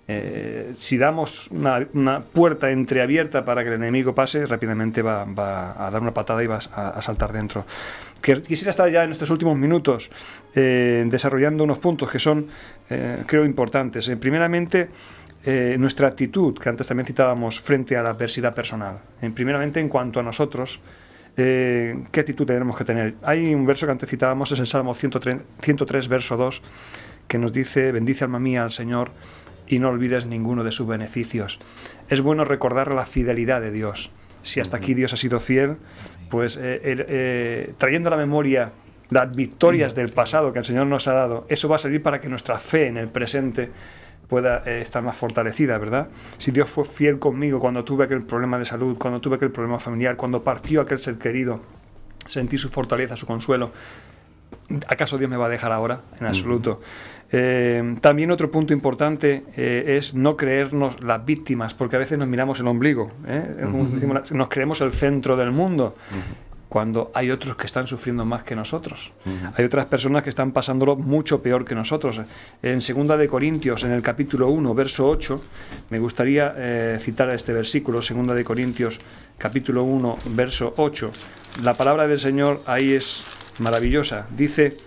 Si damos una puerta entreabierta para que el enemigo pase, rápidamente va a dar una patada y va a saltar dentro. Quisiera estar ya en estos últimos minutos desarrollando unos puntos que son, creo, importantes. Primeramente, nuestra actitud, que antes también citábamos, frente a la adversidad personal. Primeramente, en cuanto a nosotros, ¿qué actitud tenemos que tener? Hay un verso que antes citábamos, es el Salmo 103, verso 2, que nos dice: bendice alma mía al Señor y no olvides ninguno de sus beneficios. Es bueno recordar la fidelidad de Dios. Si hasta aquí Dios ha sido fiel, pues trayendo a la memoria las victorias del pasado que el Señor nos ha dado, eso va a servir para que nuestra fe en el presente pueda estar más fortalecida, ¿verdad? Si Dios fue fiel conmigo cuando tuve aquel problema de salud, cuando tuve aquel problema familiar, cuando partió aquel ser querido, sentí su fortaleza, su consuelo, ¿acaso Dios me va a dejar ahora? En absoluto. También otro punto importante es no creernos las víctimas, porque a veces nos miramos el ombligo, nos creemos el centro del mundo, cuando hay otros que están sufriendo más que nosotros. Hay otras personas que están pasándolo mucho peor que nosotros. En 2 de Corintios, en el capítulo 1, verso 8, me gustaría citar este versículo, 2 de Corintios, capítulo 1, verso 8. La palabra del Señor ahí es maravillosa. Dice,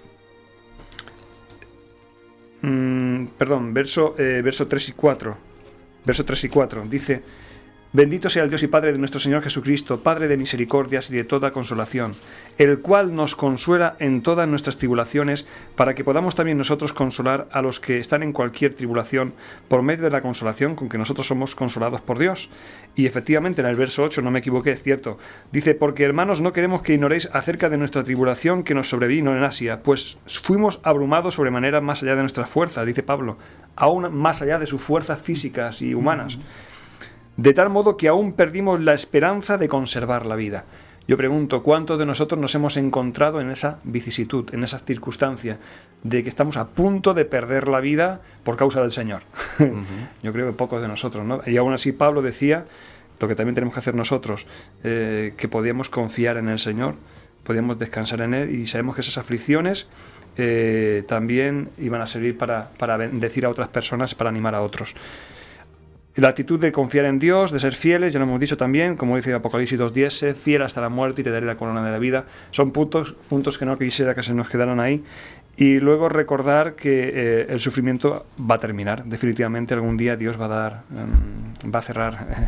verso 3 y 4. Verso 3 y 4. Dice: bendito sea el Dios y Padre de nuestro Señor Jesucristo, Padre de misericordias y de toda consolación, el cual nos consuela en todas nuestras tribulaciones, para que podamos también nosotros consolar a los que están en cualquier tribulación, por medio de la consolación con que nosotros somos consolados por Dios. Y efectivamente en el verso 8, no me equivoqué, es cierto, dice: porque hermanos, no queremos que ignoréis acerca de nuestra tribulación que nos sobrevino en Asia, pues fuimos abrumados sobremanera más allá de nuestras fuerzas, dice Pablo, aún más allá de sus fuerzas físicas y humanas, de tal modo que aún perdimos la esperanza de conservar la vida. Yo pregunto, ¿cuántos de nosotros nos hemos encontrado en esa vicisitud, en esa circunstancia de que estamos a punto de perder la vida por causa del Señor? Yo creo que pocos de nosotros, ¿no? Y aún así Pablo decía, lo que también tenemos que hacer nosotros, que podíamos confiar en el Señor, podíamos descansar en Él, y sabemos que esas aflicciones también iban a servir para bendecir a otras personas, para animar a otros. La actitud de confiar en Dios, de ser fieles, ya lo hemos dicho también, como dice Apocalipsis 2:10, sed fiel hasta la muerte y te daré la corona de la vida. Son puntos que no quisiera que se nos quedaran ahí. Y luego recordar que el sufrimiento va a terminar. Definitivamente algún día Dios va a cerrar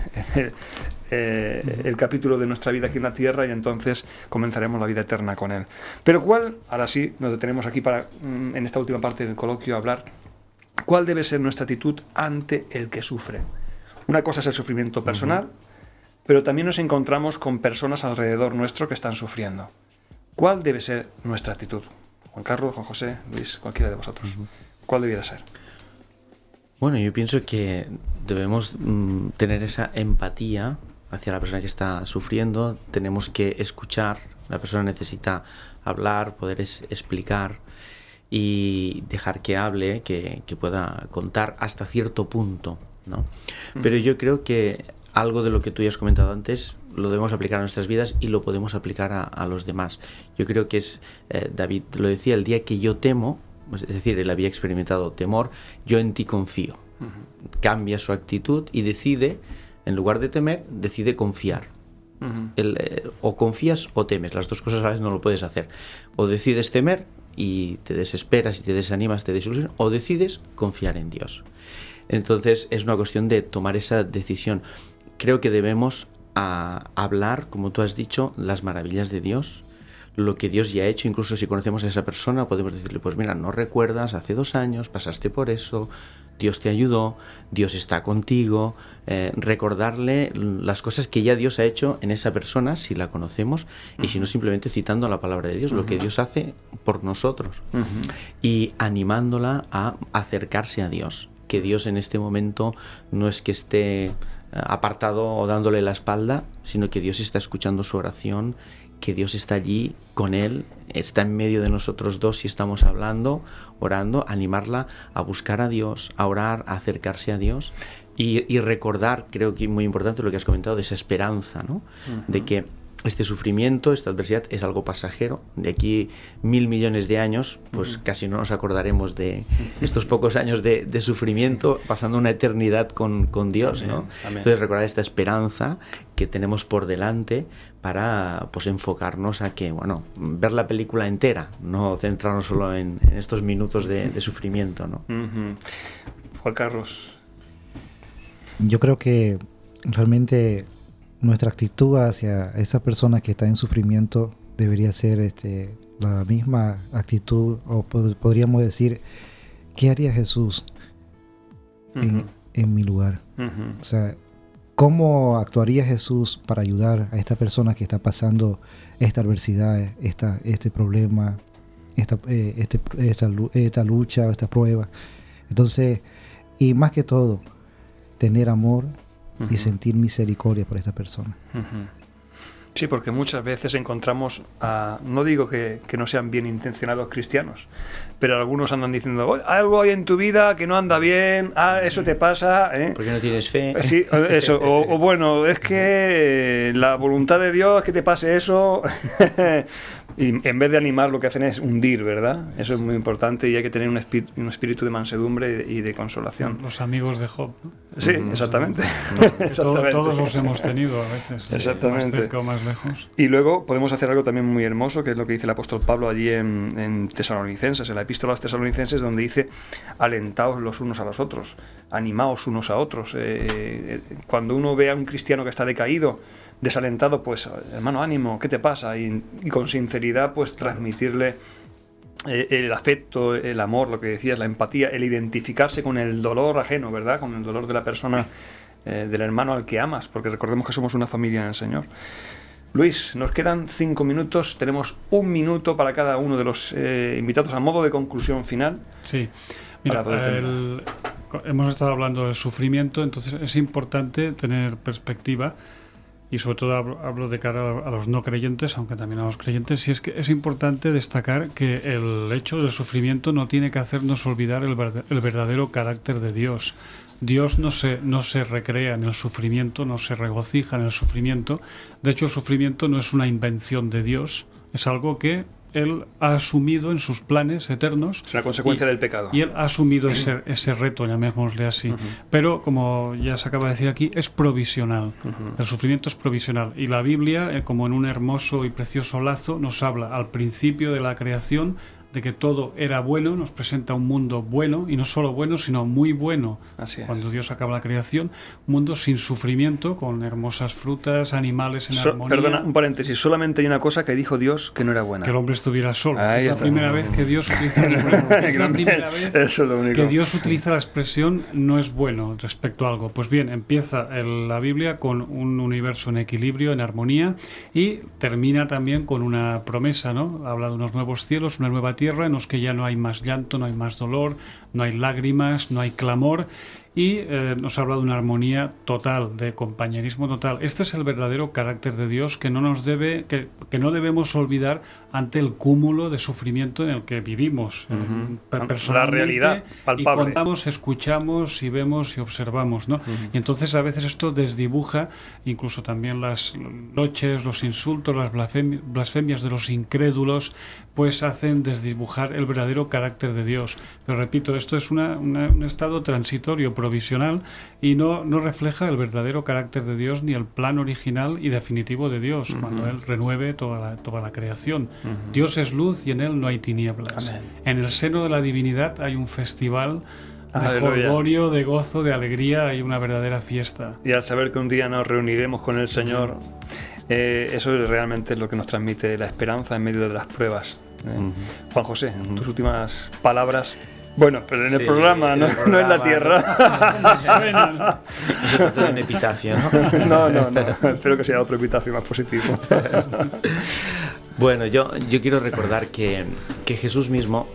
el capítulo de nuestra vida aquí en la tierra, y entonces comenzaremos la vida eterna con Él. Pero ahora sí, nos detenemos aquí para, en esta última parte del coloquio, hablar ¿cuál debe ser nuestra actitud ante el que sufre? Una cosa es el sufrimiento personal, pero también nos encontramos con personas alrededor nuestro que están sufriendo. ¿Cuál debe ser nuestra actitud? Juan Carlos, Juan José, Luis, cualquiera de vosotros. ¿Cuál debiera ser? Bueno, yo pienso que debemos tener esa empatía hacia la persona que está sufriendo. Tenemos que escuchar La persona necesita hablar, poder explicar y dejar que hable, que pueda contar hasta cierto punto, ¿no? Pero yo creo que algo de lo que tú ya has comentado antes lo debemos aplicar a nuestras vidas y lo podemos aplicar a los demás. Yo creo que es, David lo decía, el día que yo temo, es decir, él había experimentado temor, yo en ti confío. Cambia su actitud y decide, en lugar de temer, decide confiar. O confías o temes, las dos cosas a la vez no lo puedes hacer. O decides temer y te desesperas y te desanimas, te desilusionas, o decides confiar en Dios. Entonces es una cuestión de tomar esa decisión. Creo que debemos hablar, como tú has dicho, las maravillas de Dios, lo que Dios ya ha hecho. Incluso si conocemos a esa persona podemos decirle, pues mira, no recuerdas, hace 2 años pasaste por eso, Dios te ayudó, Dios está contigo, recordarle las cosas que ya Dios ha hecho en esa persona, si la conocemos, y si no, simplemente citando la palabra de Dios, lo que Dios hace por nosotros, y animándola a acercarse a Dios, que Dios en este momento no es que esté apartado o dándole la espalda, sino que Dios está escuchando su oración, que Dios está allí con él, está en medio de nosotros dos si estamos hablando, orando, animarla a buscar a Dios, a orar, a acercarse a Dios y recordar, creo que es muy importante lo que has comentado, de esa esperanza, ¿no? De que este sufrimiento, esta adversidad es algo pasajero. De aquí 1.000 millones de años, pues casi no nos acordaremos de estos pocos años de sufrimiento, pasando una eternidad con Dios, ¿no? Amén. Entonces recordar esta esperanza que tenemos por delante para, pues, enfocarnos a que, bueno, ver la película entera, no centrarnos solo en estos minutos de sufrimiento, ¿no? Juan Carlos. Yo creo que realmente nuestra actitud hacia esa persona que está en sufrimiento debería ser la misma actitud, o podríamos decir, ¿qué haría Jesús en mi lugar? O sea, ¿cómo actuaría Jesús para ayudar a esta persona que está pasando esta adversidad, este problema, esta lucha, esta prueba? Entonces, y más que todo, tener amor y sentir misericordia por esta persona. Sí, porque muchas veces encontramos, no digo que no sean bien intencionados cristianos, pero algunos andan diciendo, algo hay en tu vida que no anda bien, eso te pasa, ¿eh? Porque no tienes fe. Sí, eso, o bueno, es que la voluntad de Dios es que te pase eso. Y en vez de animar, lo que hacen es hundir, ¿verdad? Eso es muy importante y hay que tener un espíritu de mansedumbre y de consolación. Los amigos de Job, ¿no? Sí, exactamente. Todos los hemos tenido a veces. Exactamente. Más cerca o más lejos. Y luego podemos hacer algo también muy hermoso, que es lo que dice el apóstol Pablo allí en Tesalonicenses, en la epístola a los Tesalonicenses, donde dice, alentaos los unos a los otros, animaos unos a otros. Cuando uno ve a un cristiano que está decaído, desalentado, pues, hermano, ánimo, ¿qué te pasa? Y con sinceridad, pues, transmitirle el afecto, el amor, lo que decías, la empatía, el identificarse con el dolor ajeno, ¿verdad? Con el dolor de la persona, del hermano al que amas, porque recordemos que somos una familia en el Señor. Luis, nos quedan 5 minutos, tenemos 1 minuto para cada uno de los invitados a modo de conclusión final. Sí, mira, hemos estado hablando del sufrimiento, entonces es importante tener perspectiva. Y sobre todo hablo de cara a los no creyentes, aunque también a los creyentes, y es que es importante destacar que el hecho del sufrimiento no tiene que hacernos olvidar el verdadero carácter de Dios. Dios no se recrea en el sufrimiento, no se regocija en el sufrimiento. De hecho, el sufrimiento no es una invención de Dios, es algo que Él ha asumido en sus planes eternos. Es una consecuencia del pecado. Y Él ha asumido ese reto, llamémosle así. Pero, como ya se acaba de decir aquí, es provisional. El sufrimiento es provisional. Y la Biblia, como en un hermoso y precioso lazo, nos habla al principio de la creación de que todo era bueno, nos presenta un mundo bueno, y no solo bueno, sino muy bueno. Así es. Cuando Dios acaba la creación, un mundo sin sufrimiento, con hermosas frutas, animales en armonía. Perdona, un paréntesis, solamente hay una cosa que dijo Dios que no era buena. Que el hombre estuviera solo. Ahí es la primera vez que Dios utiliza que Dios utiliza la expresión no es bueno respecto a algo. Pues bien, empieza la Biblia con un universo en equilibrio, en armonía, y termina también con una promesa, ¿no? Habla de unos nuevos cielos, una nueva tierra, en los que ya no hay más llanto, no hay más dolor, no hay lágrimas, no hay clamor. y nos habla de una armonía total, de compañerismo total. Este es el verdadero carácter de Dios que no nos debe, que no debemos olvidar ante el cúmulo de sufrimiento en el que vivimos personalmente, la realidad palpable. Y contamos, escuchamos y vemos y observamos, ¿no? Y entonces a veces esto desdibuja incluso también las noches, los insultos, las blasfemias de los incrédulos, pues hacen desdibujar el verdadero carácter de Dios. Pero repito, esto es un estado transitorio, provisional, y no refleja el verdadero carácter de Dios ni el plan original y definitivo de Dios, cuando Él renueve toda la creación. Dios es luz y en Él no hay tinieblas. Amén. En el seno de la divinidad hay un festival de jolgorio, de gozo, de alegría, hay una verdadera fiesta. Y al saber que un día nos reuniremos con el Señor, eso es realmente lo que nos transmite la esperanza en medio de las pruebas. Juan José, tus últimas palabras. Bueno, pero en el programa, no en la tierra. No se trata de un epitafio, ¿no? No. Espero que sea otro epitafio más positivo. Bueno, yo quiero recordar que Jesús mismo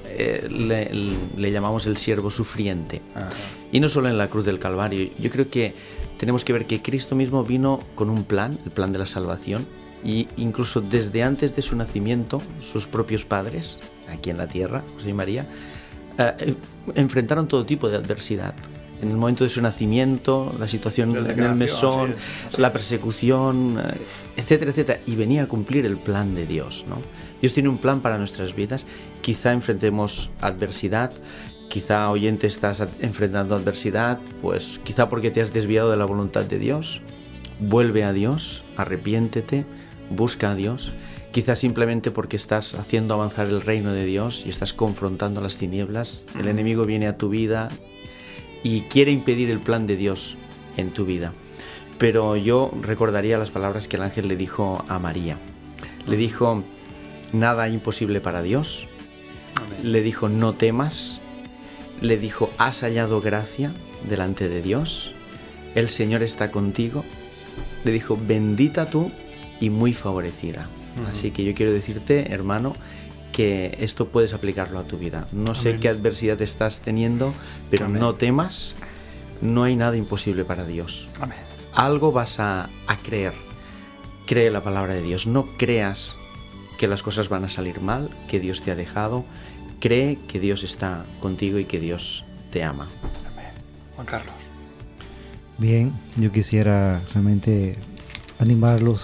le llamamos el siervo sufriente. Ajá. Y no solo en la cruz del Calvario. Yo creo que tenemos que ver que Cristo mismo vino con un plan, el plan de la salvación, y incluso desde antes de su nacimiento, sus propios padres, aquí en la tierra, José y María, enfrentaron todo tipo de adversidad. En el momento de su nacimiento, la situación en el mesón, la persecución, etcétera, etcétera. Y venía a cumplir el plan de Dios, ¿no? Dios tiene un plan para nuestras vidas. Quizá enfrentemos adversidad, quizá, oyente, estás enfrentando adversidad, pues quizá porque te has desviado de la voluntad de Dios. Vuelve a Dios, arrepiéntete, busca a Dios. Quizás simplemente porque estás haciendo avanzar el reino de Dios y estás confrontando las tinieblas. El enemigo viene a tu vida y quiere impedir el plan de Dios en tu vida. Pero yo recordaría las palabras que el ángel le dijo a María. Le dijo, nada imposible para Dios. Amén. Le dijo, no temas. Le dijo, has hallado gracia delante de Dios. El Señor está contigo. Le dijo, bendita tú y muy favorecida. Así que yo quiero decirte, hermano, que esto puedes aplicarlo a tu vida. No sé qué adversidad estás teniendo, pero no temas, no hay nada imposible para Dios. Amén. Algo vas a creer. Cree la palabra de Dios. No creas que las cosas van a salir mal, que Dios te ha dejado. Cree que Dios está contigo y que Dios te ama. Amén. Juan Carlos. Bien, yo quisiera realmente animarlos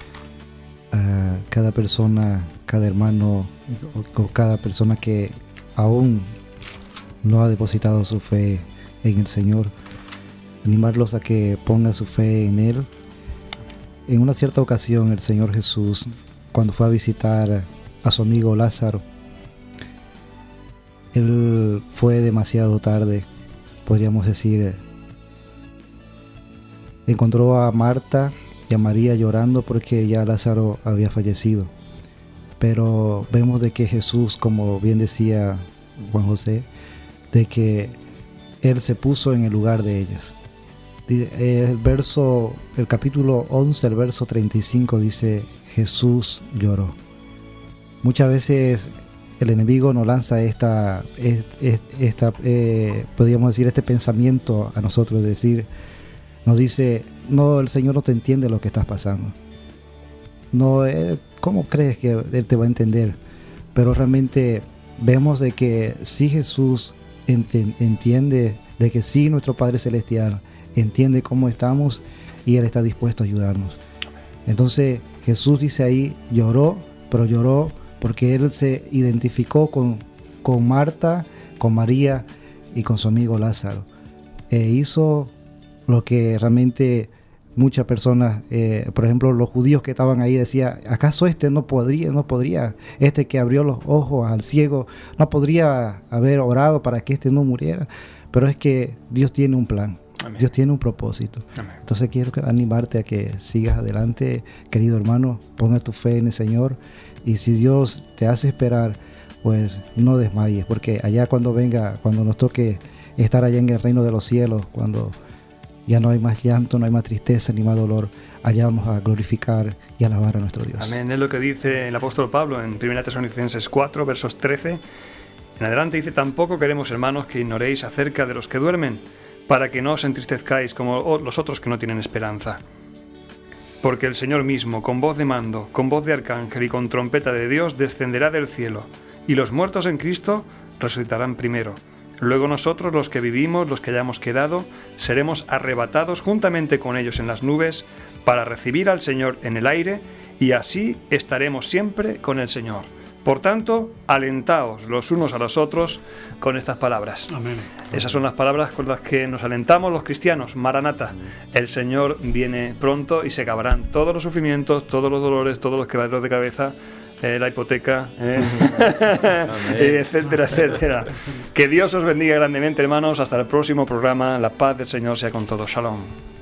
a cada persona, cada hermano o cada persona que aún no ha depositado su fe en el Señor, animarlos a que pongan su fe en Él. En una cierta ocasión el Señor Jesús, cuando fue a visitar a su amigo Lázaro, Él fue demasiado tarde, podríamos decir. Encontró a Marta y a María llorando porque ya Lázaro había fallecido. Pero vemos de que Jesús, como bien decía Juan José, de que Él se puso en el lugar de ellas. El capítulo 11, el verso 35 dice, Jesús lloró. Muchas veces el enemigo nos lanza podríamos decir, este pensamiento a nosotros, de decir, nos dice, no, el Señor no te entiende lo que estás pasando. No, ¿cómo crees que Él te va a entender? Pero realmente vemos de que sí Jesús entiende, de que sí nuestro Padre Celestial entiende cómo estamos y Él está dispuesto a ayudarnos. Entonces Jesús dice ahí, lloró, pero lloró porque Él se identificó con Marta, con María y con su amigo Lázaro. Hizo lo que realmente muchas personas, por ejemplo los judíos que estaban ahí, decían, ¿acaso este no podría, este que abrió los ojos al ciego, no podría haber orado para que este no muriera? Pero es que Dios tiene un plan. Amén. Dios tiene un propósito. Amén. Entonces quiero animarte a que sigas adelante, querido hermano, ponga tu fe en el Señor, y si Dios te hace esperar, pues no desmayes, porque allá cuando nos toque estar allá en el reino de los cielos, cuando ya no hay más llanto, no hay más tristeza ni más dolor, allá vamos a glorificar y alabar a nuestro Dios. Amén. Es lo que dice el apóstol Pablo en 1 Tesalonicenses 4, versos 13 en adelante. Dice, tampoco queremos, hermanos, que ignoréis acerca de los que duermen, para que no os entristezcáis como los otros que no tienen esperanza. Porque el Señor mismo, con voz de mando, con voz de arcángel y con trompeta de Dios, descenderá del cielo, y los muertos en Cristo resucitarán primero. Luego nosotros, los que vivimos, los que hayamos quedado, seremos arrebatados juntamente con ellos en las nubes para recibir al Señor en el aire, y así estaremos siempre con el Señor. Por tanto, alentaos los unos a los otros con estas palabras. Amén. Esas son las palabras con las que nos alentamos los cristianos. Maranata, el Señor viene pronto y se acabarán todos los sufrimientos, todos los dolores, todos los quebraderos de cabeza, la hipoteca, etcétera, etcétera. Que Dios os bendiga grandemente, hermanos. Hasta el próximo programa. La paz del Señor sea con todos. Shalom.